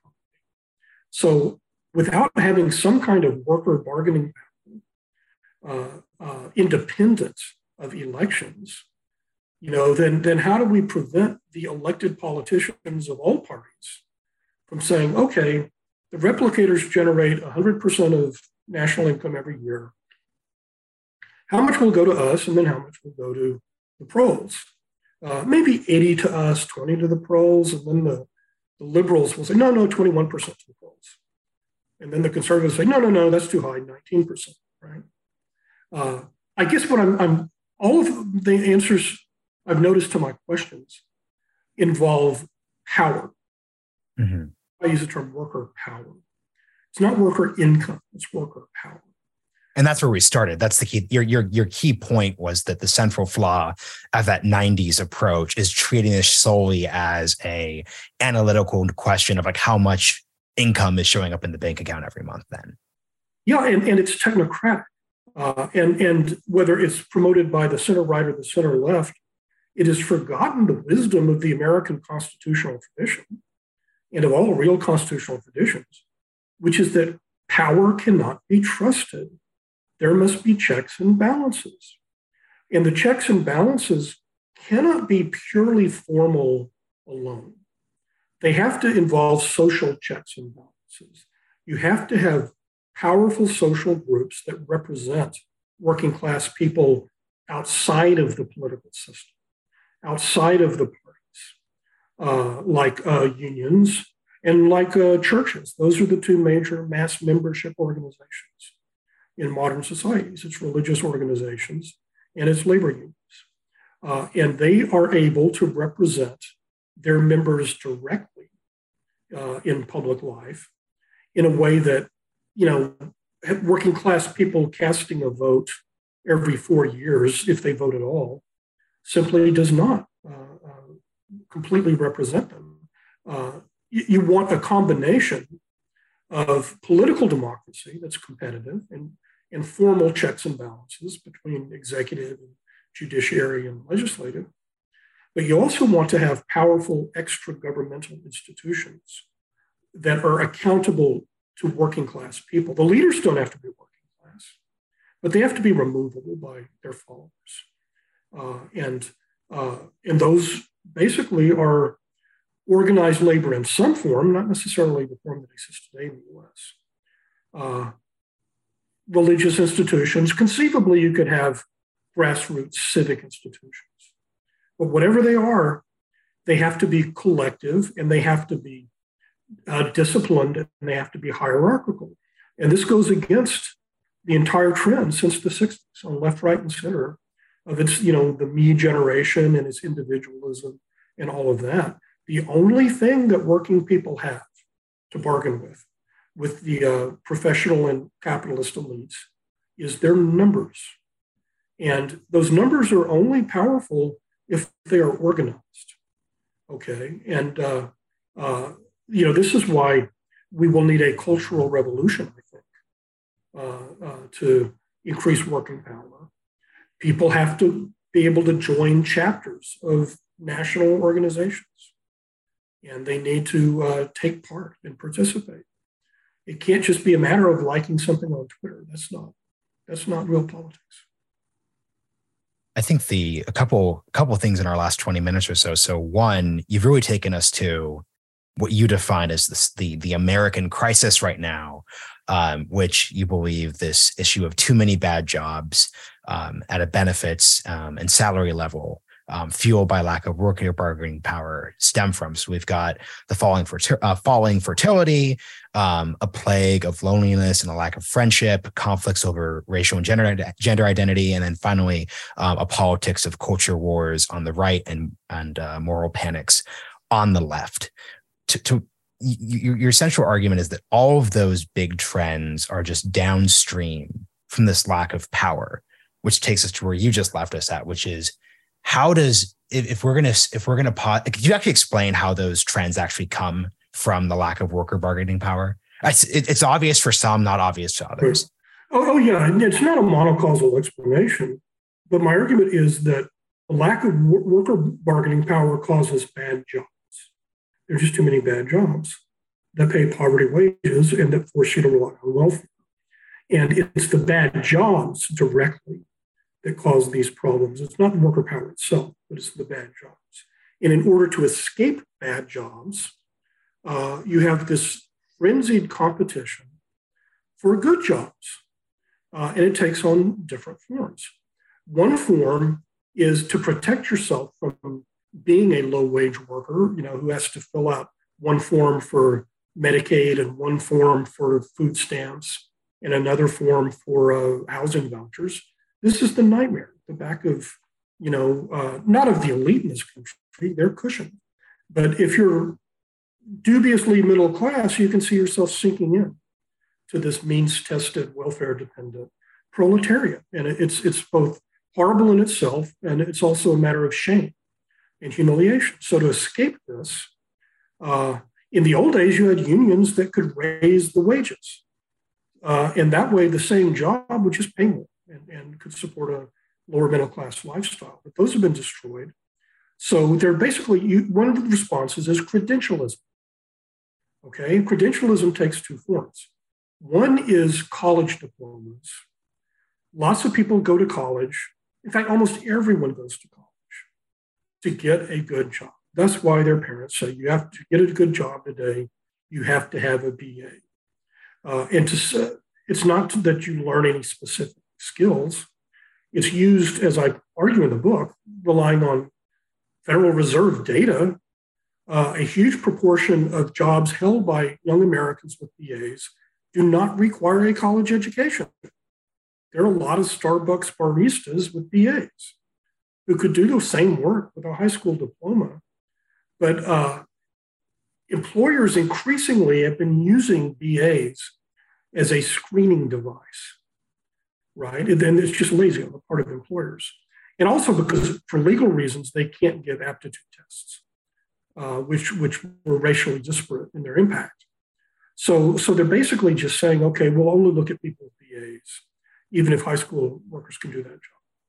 So without having some kind of worker bargaining power, uh, uh, independent of elections, you know, then, then how do we prevent the elected politicians of all parties from saying, okay, the replicators generate one hundred percent of national income every year. How much will go to us, and then how much will go to the proles? Uh, maybe eighty to us, twenty to the proles, and then the, the liberals will say, no, no, twenty-one percent to the proles. And then the conservatives say, no, no, no, that's too high, nineteen percent, right? Uh, I guess what I'm, I'm, all of the answers I've noticed to my questions involve power. Mm-hmm. I use the term worker power. It's not worker income, it's worker power. And that's where we started. That's the key. Your, your, your key point was that the central flaw of that nineties approach is treating this solely as a analytical question of like how much income is showing up in the bank account every month then. Yeah, and, and it's technocratic. Uh, and, and whether it's promoted by the center right or the center left, it has forgotten the wisdom of the American constitutional tradition and of all real constitutional traditions, which is that power cannot be trusted. There must be checks and balances. And the checks and balances cannot be purely formal alone. They have to involve social checks and balances. You have to have powerful social groups that represent working class people outside of the political system, outside of the parties. Uh, like uh, unions and like uh, churches. Those are the two major mass membership organizations in modern societies. It's religious organizations and it's labor unions. Uh, and they are able to represent their members directly uh, in public life in a way that, you know, working class people casting a vote every four years, if they vote at all, simply does not uh, uh, completely represent them. Uh, you, you want a combination of political democracy that's competitive and, and formal checks and balances between executive and judiciary and legislative. But you also want to have powerful extra-governmental institutions that are accountable to working class people. The leaders don't have to be working class, but they have to be removable by their followers. Uh, and, uh, and those basically are organized labor in some form, not necessarily the form that exists today in the U S. Uh, religious institutions, conceivably you could have grassroots civic institutions. But whatever they are, they have to be collective and they have to be uh, disciplined and they have to be hierarchical. And this goes against the entire trend since the sixties on left, right, and center of its, you know, the me generation and its individualism and all of that. The only thing that working people have to bargain with, with the uh, professional and capitalist elites, is their numbers. And those numbers are only powerful if they are organized. Okay. And, uh, uh, you know, this is why we will need a cultural revolution, I think, uh, uh, to increase working power. People have to be able to join chapters of national organizations, and they need to uh, take part and participate. It can't just be a matter of liking something on Twitter. That's not, that's not real politics. I think the a couple a couple things in our last twenty minutes or so. So one, you've really taken us to what you define as this, the the American crisis right now, um, which you believe this issue of too many bad jobs um, at a benefits um, and salary level, um, fueled by lack of worker bargaining power, stem from. So we've got the falling for uh, falling fertility, um, a plague of loneliness and a lack of friendship, conflicts over racial and gender gender identity, and then finally um, a politics of culture wars on the right and and uh, moral panics on the left. To, to you, your central argument is that all of those big trends are just downstream from this lack of power, which takes us to where you just left us at, which is how does if, if we're gonna if we're gonna pot, could you actually explain how those trends actually come from the lack of worker bargaining power? It's, it, it's obvious for some, not obvious to others. Oh, oh yeah, it's not a monocausal explanation, but my argument is that the lack of worker bargaining power causes bad jobs. There are just too many bad jobs that pay poverty wages and that force you to rely on welfare. And it's the bad jobs directly that cause these problems. It's not worker power itself, but it's the bad jobs. And in order to escape bad jobs, uh, you have this frenzied competition for good jobs. Uh, and it takes on different forms. One form is to protect yourself from being a low-wage worker, you know, who has to fill out one form for Medicaid and one form for food stamps and another form for uh, housing vouchers. This is the nightmare, the back of, you know, uh, not of the elite in this country, they're cushioned. But if you're dubiously middle class, you can see yourself sinking in to this means-tested, welfare-dependent proletariat. And it's, it's both horrible in itself, and it's also a matter of shame and humiliation. So to escape this, uh, in the old days, you had unions that could raise the wages. Uh, and that way, the same job would just pay more and, and could support a lower middle class lifestyle. But those have been destroyed. So they're basically, you, one of the responses is credentialism. Okay, credentialism takes two forms. One is college diplomas. Lots of people go to college. In fact, almost everyone goes to college to get a good job. That's why their parents say you have to get a good job today. You have to have a B A. Uh, and to, it's not that you learn any specific skills. It's used, as I argue in the book, relying on Federal Reserve data. Uh, a huge proportion of jobs held by young Americans with B As do not require a college education. There are a lot of Starbucks baristas with B As who could do the same work with a high school diploma. But uh, employers increasingly have been using B As as a screening device, right? And then it's just lazy on the part of employers. And also because for legal reasons, they can't give aptitude tests, uh, which, which were racially disparate in their impact. So, so they're basically just saying, okay, we'll only look at people with B As, even if high school workers can do that job.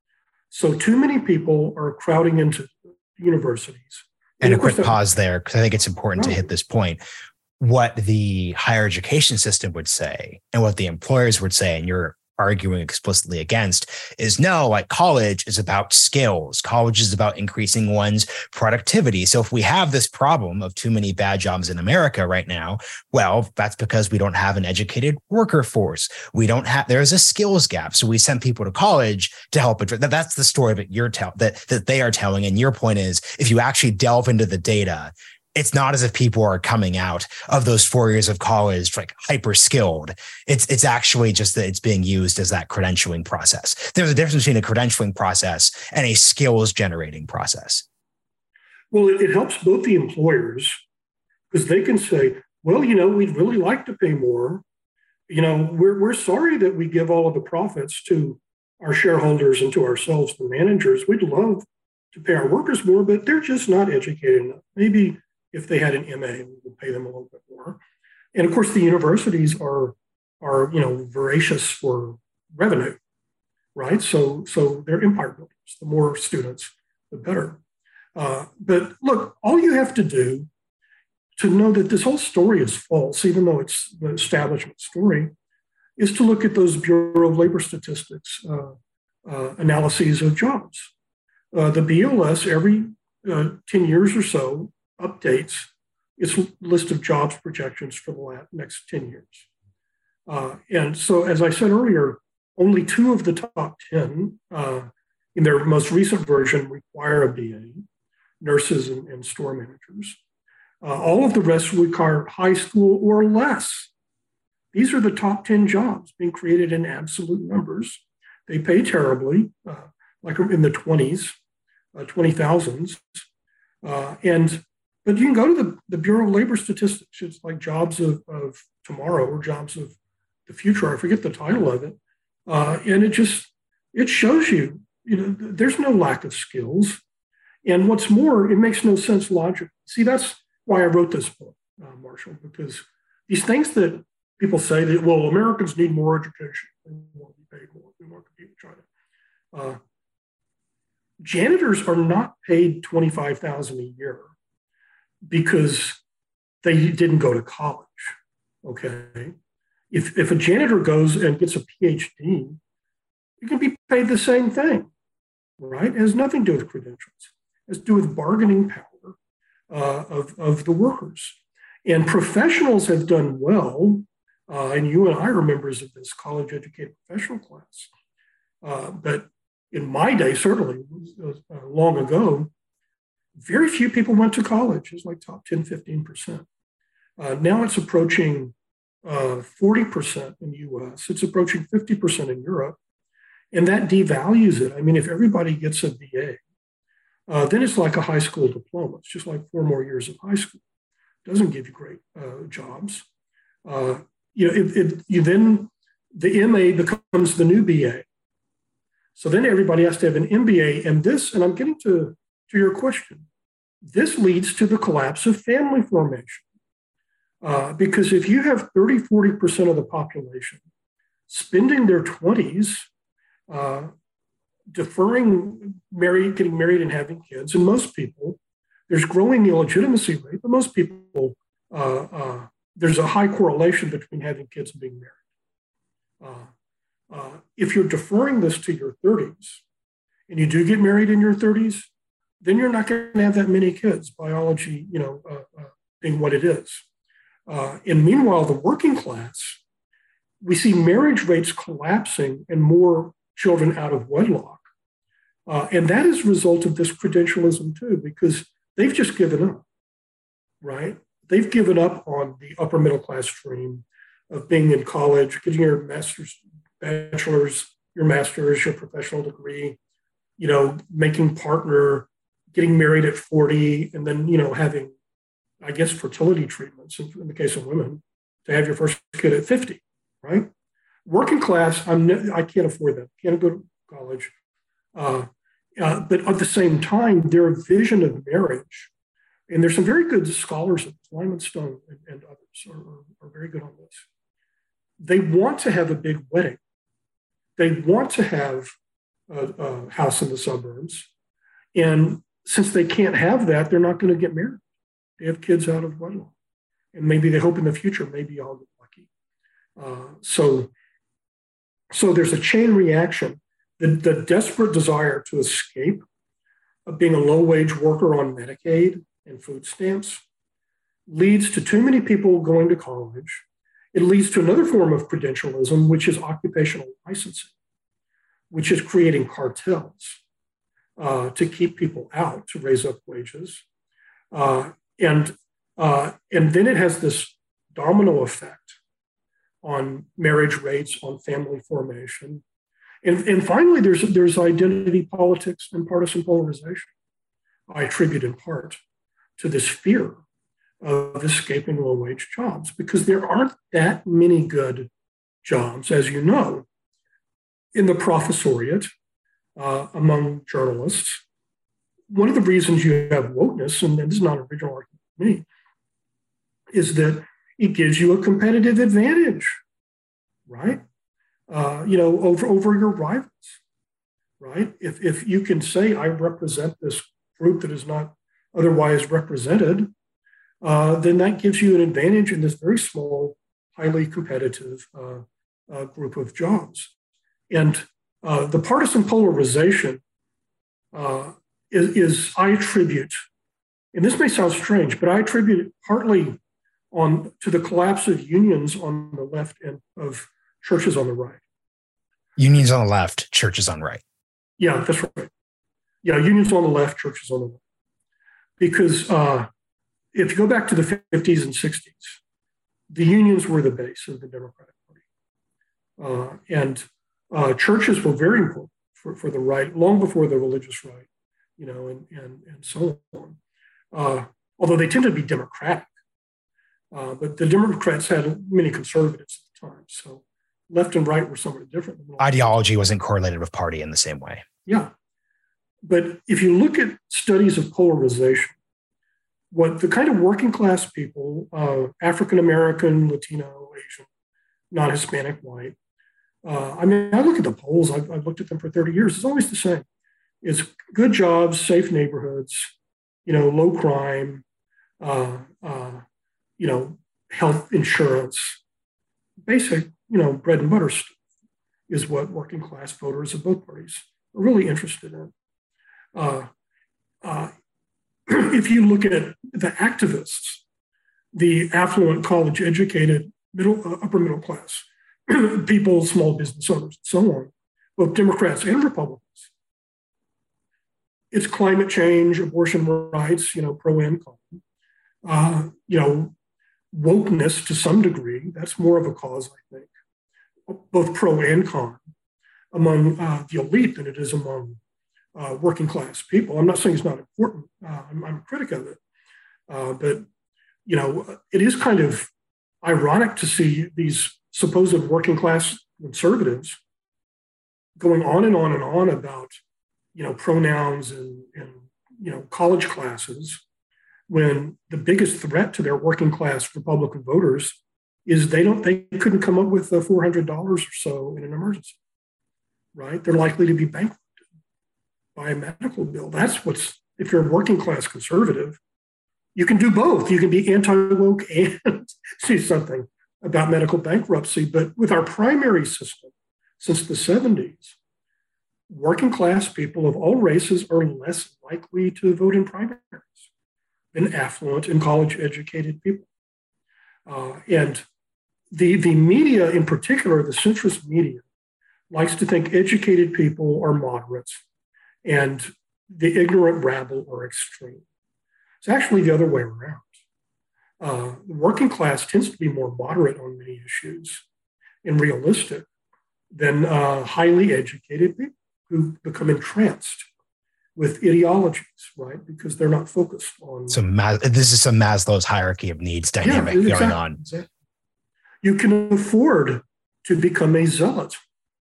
So too many people are crowding into universities. And, and a quick pause there, because I think it's important no. to hit this point. What the higher education system would say and what the employers would say, and you're arguing explicitly against, is no, like college is about skills. College is about increasing one's productivity. So if we have this problem of too many bad jobs in America right now, well, that's because we don't have an educated worker force. We don't have, there's a skills gap. So we send people to college to help address that. That's the story that you're telling, that, that they are telling. And your point is, if you actually delve into the data, it's not as if people are coming out of those four years of college like hyper skilled. It's it's actually just that it's being used as that credentialing process. There's a difference between a credentialing process and a skills generating process. Well, it, it helps both the employers because they can say, well, you know, we'd really like to pay more. You know, we're we're sorry that we give all of the profits to our shareholders and to ourselves, the managers. We'd love to pay our workers more, but they're just not educated enough. Maybe if they had an M A, we would pay them a little bit more. And of course, the universities are, are you know, voracious for revenue, right? So, so they're empire builders. The more students, the better. Uh, but look, all you have to do to know that this whole story is false, even though it's the establishment story, is to look at those Bureau of Labor Statistics uh, uh, analyses of jobs. Uh, the B L S every uh, ten years or so updates its list of jobs projections for the last, next ten years. Uh, and so, as I said earlier, only two of the top ten uh, in their most recent version require a B A, nurses and, and store managers. Uh, all of the rest require high school or less. These are the top ten jobs being created in absolute numbers. They pay terribly, uh, like in the twenties, uh, twenty thousands. Uh, and but you can go to the, the Bureau of Labor Statistics. It's like jobs of, of tomorrow or jobs of the future. I forget the title of it. Uh, and it just, it shows you, you know, there's no lack of skills. And what's more, it makes no sense logically. See, that's why I wrote this book, uh, Marshall, because these things that people say that, well, Americans need more education. They want to be paid more. We want to compete with China. Uh, janitors are not paid twenty-five thousand dollars a year because they didn't go to college, okay? If, if a janitor goes and gets a P H D, you can be paid the same thing, right? It has nothing to do with credentials. It has to do with bargaining power uh, of, of the workers. And professionals have done well, uh, and you and I are members of this college-educated professional class. Uh, but in my day, certainly uh, long ago, very few people went to college. It's like top ten, fifteen percent. Uh, now it's approaching uh, forty percent in the U S. It's approaching fifty percent in Europe. And that devalues it. I mean, if everybody gets a B A, uh, then it's like a high school diploma. It's just like four more years of high school. It doesn't give you great uh, jobs. Uh, you know, it, it, you then, the M A becomes the new B A. So then everybody has to have an M B A. And this, and I'm getting to, to your question, this leads to the collapse of family formation. Uh, because if you have thirty, forty percent of the population spending their twenties uh, deferring married, getting married and having kids, and most people, there's growing illegitimacy rate, but most people, uh, uh, there's a high correlation between having kids and being married. Uh, uh, if you're deferring this to your thirties, and you do get married in your thirties, then you're not going to have that many kids, biology, you know, uh, uh, being what it is. Uh, and meanwhile, the working class, we see marriage rates collapsing and more children out of wedlock. Uh, and that is a result of this credentialism too, because they've just given up, right? They've given up on the upper middle class dream of being in college, getting your master's, bachelor's, your master's, your professional degree, you know, making partner, getting married at forty, and then, you know, having, I guess, fertility treatments in, in the case of women, to have your first kid at fifty, right? Working class, I'm ne- I can't afford that. Can't go to college. Uh, uh, but at the same time, their vision of marriage, and there's some very good scholars, Lyman Stone and, and others are, are, are very good on this. They want to have a big wedding. They want to have a, a house in the suburbs. And since they can't have that, they're not going to get married. They have kids out of wedlock. And maybe they hope in the future, maybe I'll get lucky. Uh, so, so there's a chain reaction. The, the desperate desire to escape of being a low-wage worker on Medicaid and food stamps leads to too many people going to college. It leads to another form of credentialism, which is occupational licensing, which is creating cartels uh, to keep people out, to raise up wages. Uh, and, uh, and then it has this domino effect on marriage rates, on family formation. And, and finally, there's, there's identity politics and partisan polarization. I attribute in part to this fear of escaping low-wage jobs, because there aren't that many good jobs, as you know, in the professoriate uh, among journalists. One of the reasons you have wokeness, and this is not an original argument for me, is that it gives you a competitive advantage, right? Uh, you know, over, over your rivals, right? If, if you can say, I represent this group that is not otherwise represented, uh, then that gives you an advantage in this very small, highly competitive uh, uh, group of jobs. And uh, the partisan polarization uh, is, is I attribute, and this may sound strange, but I attribute it partly on to the collapse of unions on the left and of churches on the right. Unions on the left, churches on the right. Yeah, that's right. Yeah, unions on the left, churches on the right. Because uh, if you go back to the fifties and sixties, the unions were the base of the Democratic Party. Uh, and uh, churches were very important for, for the right, long before the religious right, you know, and, and, and so on. Uh, although they tended to be Democratic. Uh, but the Democrats had many conservatives at the time. So left and right were somewhat different. Ideology wasn't correlated with party in the same way. Yeah. But if you look at studies of polarization, what the kind of working class people, uh, African American, Latino, Asian, non-Hispanic, white, uh, I mean, I look at the polls, I've, I've looked at them for thirty years, it's always the same. It's good jobs, safe neighborhoods, you know, low crime, uh, uh, you know, health insurance, basic, you know, bread and butter stuff is what working class voters of both parties are really interested in. Uh, uh, if you look at the activists, the affluent, college-educated, middle, uh, upper middle class people, small business owners, and so on, both Democrats and Republicans, it's climate change, abortion rights, you know, pro and con, uh, you know, wokeness to some degree. That's more of a cause, I think, both pro and con among uh, the elite than it is among Uh, working class people. I'm not saying it's not important. Uh, I'm, I'm a critic of it. Uh, but, you know, it is kind of ironic to see these supposed working class conservatives going on and on and on about, you know, pronouns and, and you know, college classes when the biggest threat to their working class Republican voters is they don't, they couldn't come up with uh, four hundred dollars or so in an emergency, right? They're likely to be bankrupt by a medical bill. That's what's, if you're a working class conservative, you can do both. You can be anti-woke and say something about medical bankruptcy. But with our primary system since the seventies, working class people of all races are less likely to vote in primaries than affluent and college-educated people. Uh, and the, the media in particular, the centrist media, likes to think educated people are moderates and the ignorant rabble are extreme. It's actually the other way around. Uh, the working class tends to be more moderate on many issues and realistic than uh, highly educated people who become entranced with ideologies, right? Because they're not focused on. So Mas- this is some Maslow's hierarchy of needs dynamic yeah, exactly, going on. Exactly. You can afford to become a zealot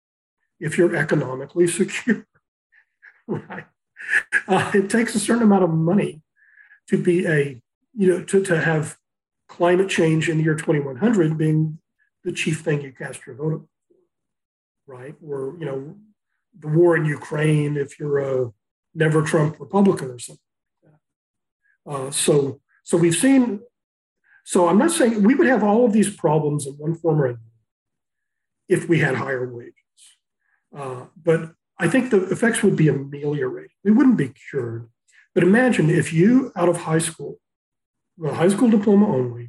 if you're economically secure. Right. Uh, it takes a certain amount of money to be a, you know, to, to have climate change in the year twenty-one hundred being the chief thing you cast your vote for, right? Or, you know, the war in Ukraine if you're a never Trump Republican or something like that. Uh, so, so we've seen, so I'm not saying we would have all of these problems in one form or another if we had higher wages. Uh, but I think the effects would be ameliorated. They wouldn't be cured. But imagine if you, out of high school, a high school diploma only,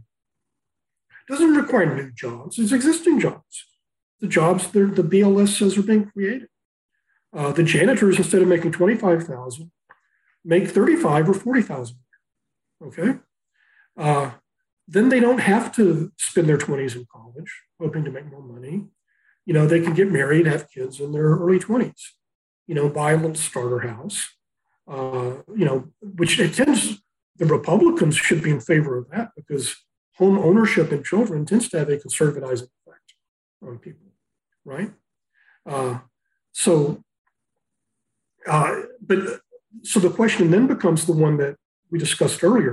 doesn't require new jobs, it's existing jobs. The jobs that the B L S says are being created. Uh, the janitors, instead of making twenty-five thousand dollars, make thirty-five thousand dollars or forty thousand dollars, okay? Uh, then they don't have to spend their twenties in college, hoping to make more money. You know, they can get married, have kids in their early twenties. You know, buy a little starter house, uh, you know, which it tends, the Republicans should be in favor of that because home ownership in children tends to have a conservatizing effect on people, right? Uh, so, uh, but, so the question then becomes the one that we discussed earlier.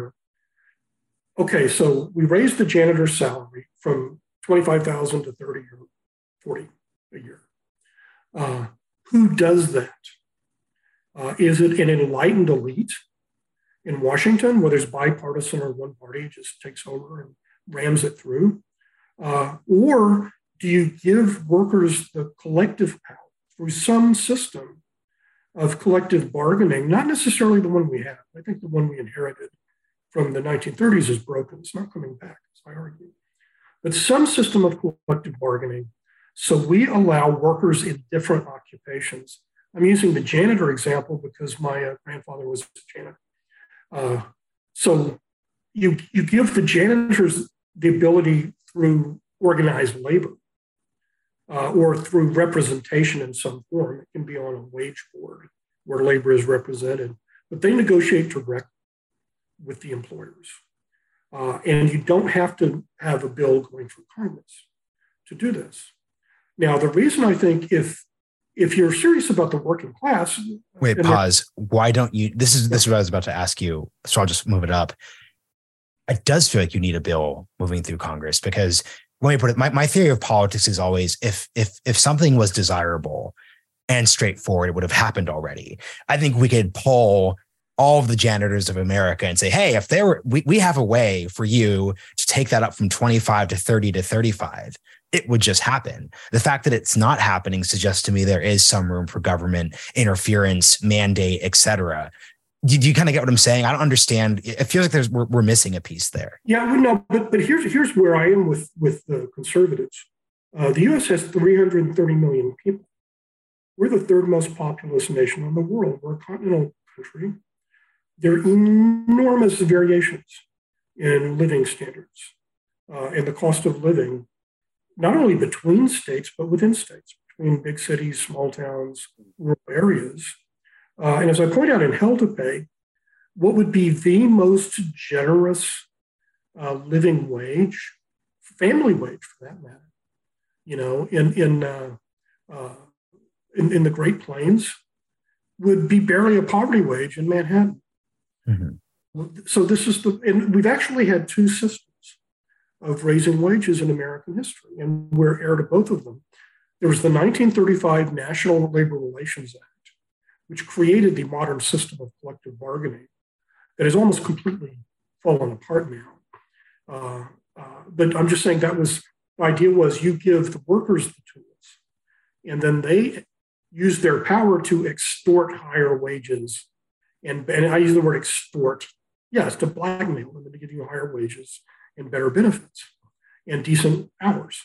Okay, so we raised the janitor's salary from twenty-five thousand dollars to thirty or forty a year. Uh, Who does that? Uh, is it an enlightened elite in Washington where there's bipartisan or one party just takes over and rams it through? Uh, or do you give workers the collective power through some system of collective bargaining, not necessarily the one we have. I think the one we inherited from the nineteen thirties is broken. It's not coming back, as I argue. But some system of collective bargaining, so we allow workers in different occupations. I'm using the janitor example because my uh, grandfather was a janitor. Uh, so you, you give the janitors the ability through organized labor uh, or through representation in some form. It can be on a wage board where labor is represented, but they negotiate directly with the employers. Uh, and you don't have to have a bill going through Congress to do this. Now, the reason I think if if you're serious about the working class. Wait, pause. Why don't you, this is, this is what I was about to ask you. So I'll just move it up. It does feel like you need a bill moving through Congress because let me put it, my, my theory of politics is always if, if, if something was desirable and straightforward, it would have happened already. I think we could poll all of the janitors of America and say, hey, if there were, we, we have a way for you to take that up from twenty-five to thirty to thirty-five, it would just happen. The fact that it's not happening suggests to me there is some room for government interference, mandate, et cetera. Do, do you kind of get what I'm saying? I don't understand. It feels like there's we're, we're missing a piece there. Yeah, well, no, but but here's here's where I am with with the conservatives. Uh, the U S has three hundred thirty million people. We're the third most populous nation in the world. We're a continental country. There are enormous variations in living standards uh, and the cost of living, not only between states, but within states, between big cities, small towns, rural areas. Uh, and as I point out in Hell to Pay, what would be the most generous uh, living wage, family wage for that matter, you know, in, in, uh, uh, in, in the Great Plains would be barely a poverty wage in Manhattan. Mm-hmm. So this is the, and we've actually had two systems of raising wages in American history, and we're heir to both of them. There was the nineteen thirty-five National Labor Relations Act, which created the modern system of collective bargaining that has almost completely fallen apart now. Uh, uh, but I'm just saying that was, the idea was you give the workers the tools, and then they use their power to extort higher wages. And, and I use the word extort, yes, to blackmail them into giving you higher wages and better benefits and decent hours.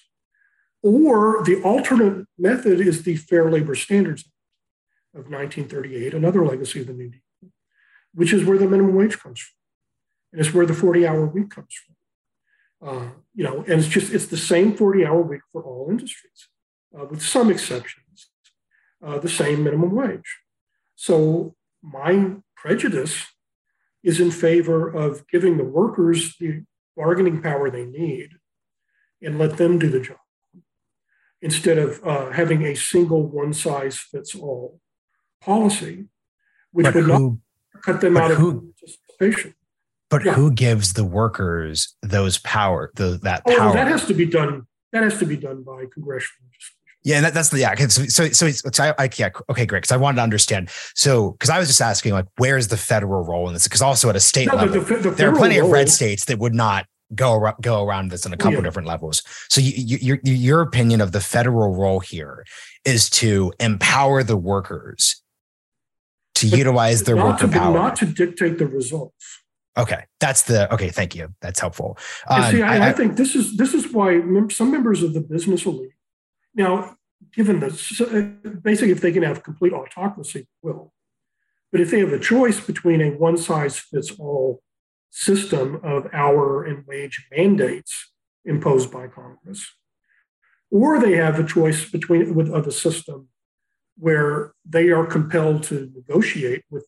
Or the alternate method is the Fair Labor Standards Act of nineteen thirty-eight, another legacy of the New Deal, which is where the minimum wage comes from. And it's where the forty-hour week comes from. Uh, you know, and it's just, it's the same forty-hour week for all industries, uh, with some exceptions, uh, the same minimum wage. So my prejudice is in favor of giving the workers the bargaining power they need and let them do the job instead of uh, having a single one-size-fits-all policy, which but would who, not cut them out who, of participation. But yeah. Who gives the workers those power, the, that oh, power? That has to be done. That has to be done by congressional legislation. Yeah, that, that's the yeah. So so so, so I, I yeah okay great because I wanted to understand. So because I was just asking like where's the federal role in this? Because also at a state no, level, the, the there are plenty role, of red states that would not go around, go around this on a couple yeah. different levels. So you, you, your your opinion of the federal role here is to empower the workers to but utilize their worker to, power, not to dictate the results. Okay, that's the okay. Thank you. That's helpful. Um, see, I, I, I think this is this is why some members of the business elite. Now, given the basically, if they can have complete autocracy, will. But if they have a choice between a one-size-fits-all system of hour and wage mandates imposed by Congress, or they have a choice between with of a system where they are compelled to negotiate with,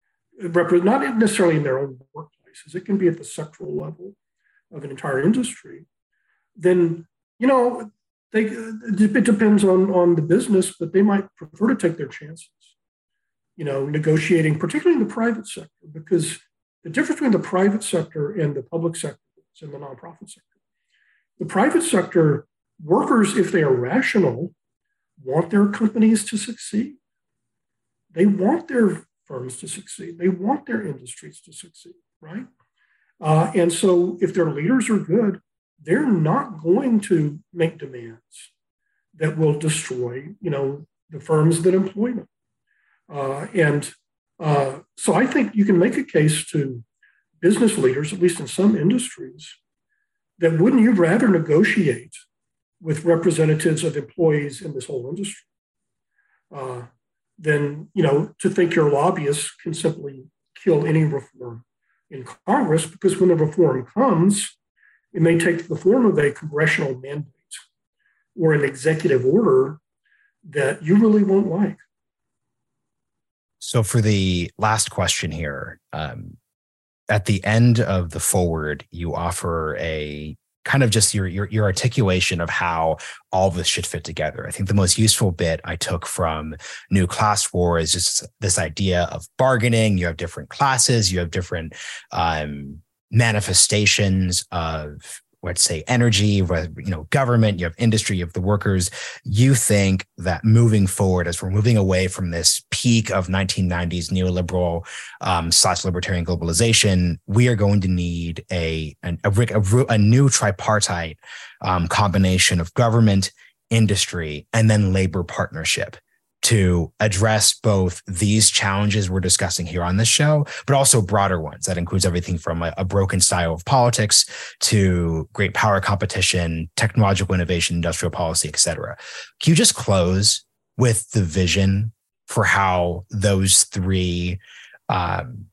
not necessarily in their own workplaces, it can be at the sectoral level of an entire industry, then, you know, they, it depends on, on the business, but they might prefer to take their chances, you know, negotiating, particularly in the private sector, because the difference between the private sector and the public sector is in the nonprofit sector. The private sector workers, if they are rational, want their companies to succeed. They want their firms to succeed. They want their industries to succeed, right? Uh, and so if their leaders are good, they're not going to make demands that will destroy, you know, the firms that employ them. Uh, and uh, so I think you can make a case to business leaders, at least in some industries, that wouldn't you rather negotiate with representatives of employees in this whole industry uh, than, you know, to think your lobbyists can simply kill any reform in Congress, because when the reform comes, it may take the form of a congressional mandate or an executive order that you really won't like. So for the last question here, um, at the end of the forward, you offer a kind of just your, your your articulation of how all this should fit together. I think the most useful bit I took from New Class War is just this idea of bargaining. You have different classes, you have different um, manifestations of, let's say, energy, you know, government, you have industry, you have the workers. You think that moving forward, as we're moving away from this peak of nineteen nineties neoliberal um, slash libertarian globalization, we are going to need a, a, a, a new tripartite um, combination of government, industry, and then labor partnership to address both these challenges we're discussing here on this show, but also broader ones. That includes everything from a, a broken style of politics to great power competition, technological innovation, industrial policy, et cetera. Can you just close with the vision for how those three um,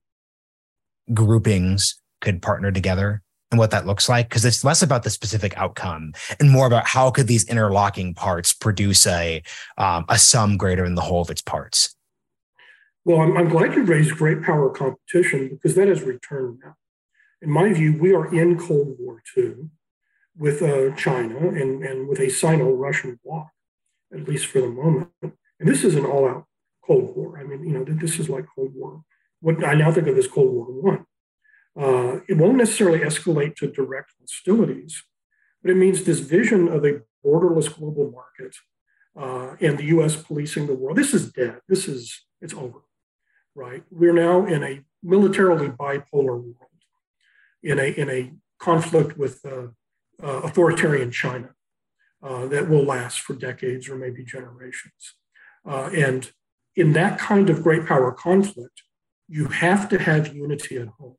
groupings could partner together and what that looks like? Because it's less about the specific outcome and more about how could these interlocking parts produce a um, a sum greater than the whole of its parts. Well, I'm, I'm glad you raised great power competition, because that has returned now. In my view, we are in Cold War two with uh, China and, and with a Sino-Russian bloc, at least for the moment. And this is an all-out Cold War. I mean, you know, this is like Cold War. What I now think of as Cold War One. Uh, it won't necessarily escalate to direct hostilities, but it means this vision of a borderless global market uh, and the U S policing the world. This is dead. This is, it's over, right? We're now in a militarily bipolar world, in a, in a conflict with uh, uh, authoritarian China uh, that will last for decades or maybe generations. Uh, and in that kind of great power conflict, you have to have unity at home.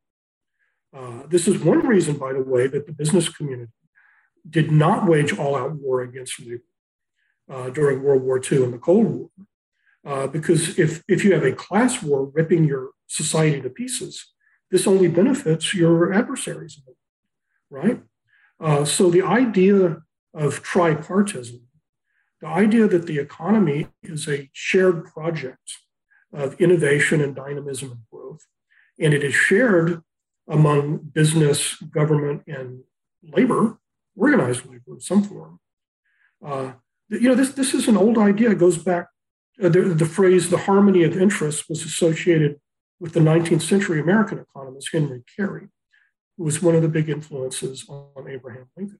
Uh, this is one reason, by the way, that the business community did not wage all-out war against labor uh, during World War Two and the Cold War. Uh, because if, if you have a class war ripping your society to pieces, this only benefits your adversaries, right? Uh, so the idea of tripartism, the idea that the economy is a shared project of innovation and dynamism and growth, and it is shared among business, government, and labor, organized labor in some form. Uh, you know, this, this is an old idea. It goes back, uh, the, the phrase, the harmony of interest, was associated with the nineteenth century American economist, Henry Carey, who was one of the big influences on Abraham Lincoln.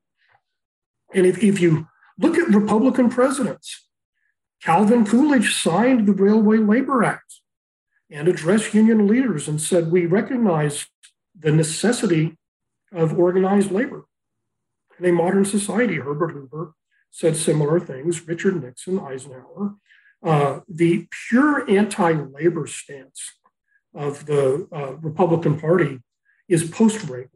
And if, if you look at Republican presidents, Calvin Coolidge signed the Railway Labor Act and addressed union leaders and said, we recognize the necessity of organized labor in a modern society. Herbert Hoover said similar things, Richard Nixon, Eisenhower. Uh, the pure anti-labor stance of the uh, Republican Party is post-Reagan.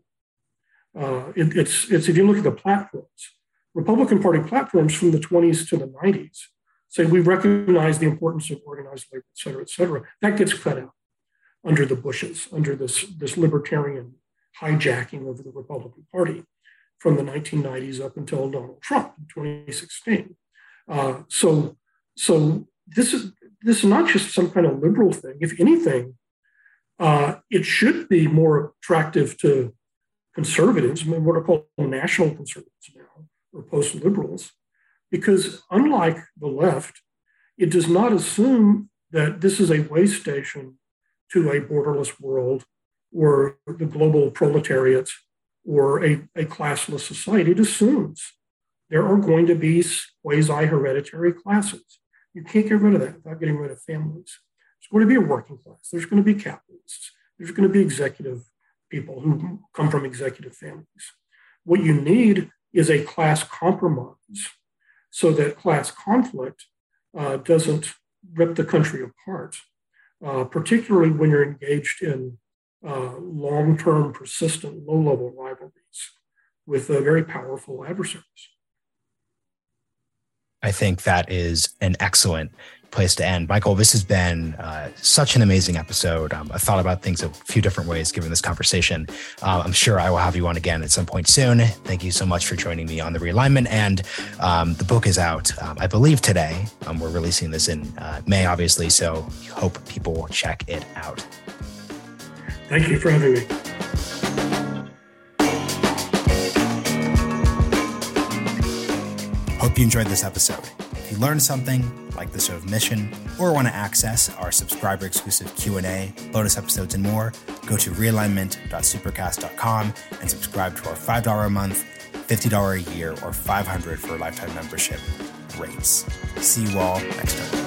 Uh, it, it's, it's, if you look at the platforms, Republican Party platforms from the twenties to the nineties say we recognize the importance of organized labor, et cetera, et cetera. That gets cut out under the Bushes, under this, this libertarian hijacking of the Republican Party from the nineteen nineties up until Donald Trump in twenty sixteen. Uh, so so this is, this is not just some kind of liberal thing. If anything, uh, it should be more attractive to conservatives, I mean, what are called national conservatives now, or post-liberals, because unlike the left, it does not assume that this is a way station to a borderless world or the global proletariat or a, a classless society. It assumes there are going to be quasi-hereditary classes. You can't get rid of that without getting rid of families. There's going to be a working class. There's going to be capitalists. There's going to be executive people who come from executive families. What you need is a class compromise so that class conflict uh, doesn't rip the country apart, uh, particularly when you're engaged in uh, long-term, persistent, low-level rivalries with uh, very powerful adversaries. I think that is an excellent place to end. Michael, this has been uh, such an amazing episode. Um, I thought about things a few different ways given this conversation. Uh, I'm sure I will have you on again at some point soon. Thank you so much for joining me on The Realignment. And um, the book is out, um, I believe today. Um, we're releasing this in uh, May, obviously, so hope people will check it out. Thank you for having me. Hope you enjoyed this episode. If you learned something, like the show of Mission, or want to access our subscriber-exclusive Q and A, bonus episodes, and more, go to realignment dot supercast dot com and subscribe to our five dollars a month, fifty dollars a year, or five hundred dollars for a lifetime membership rates. See you all next time.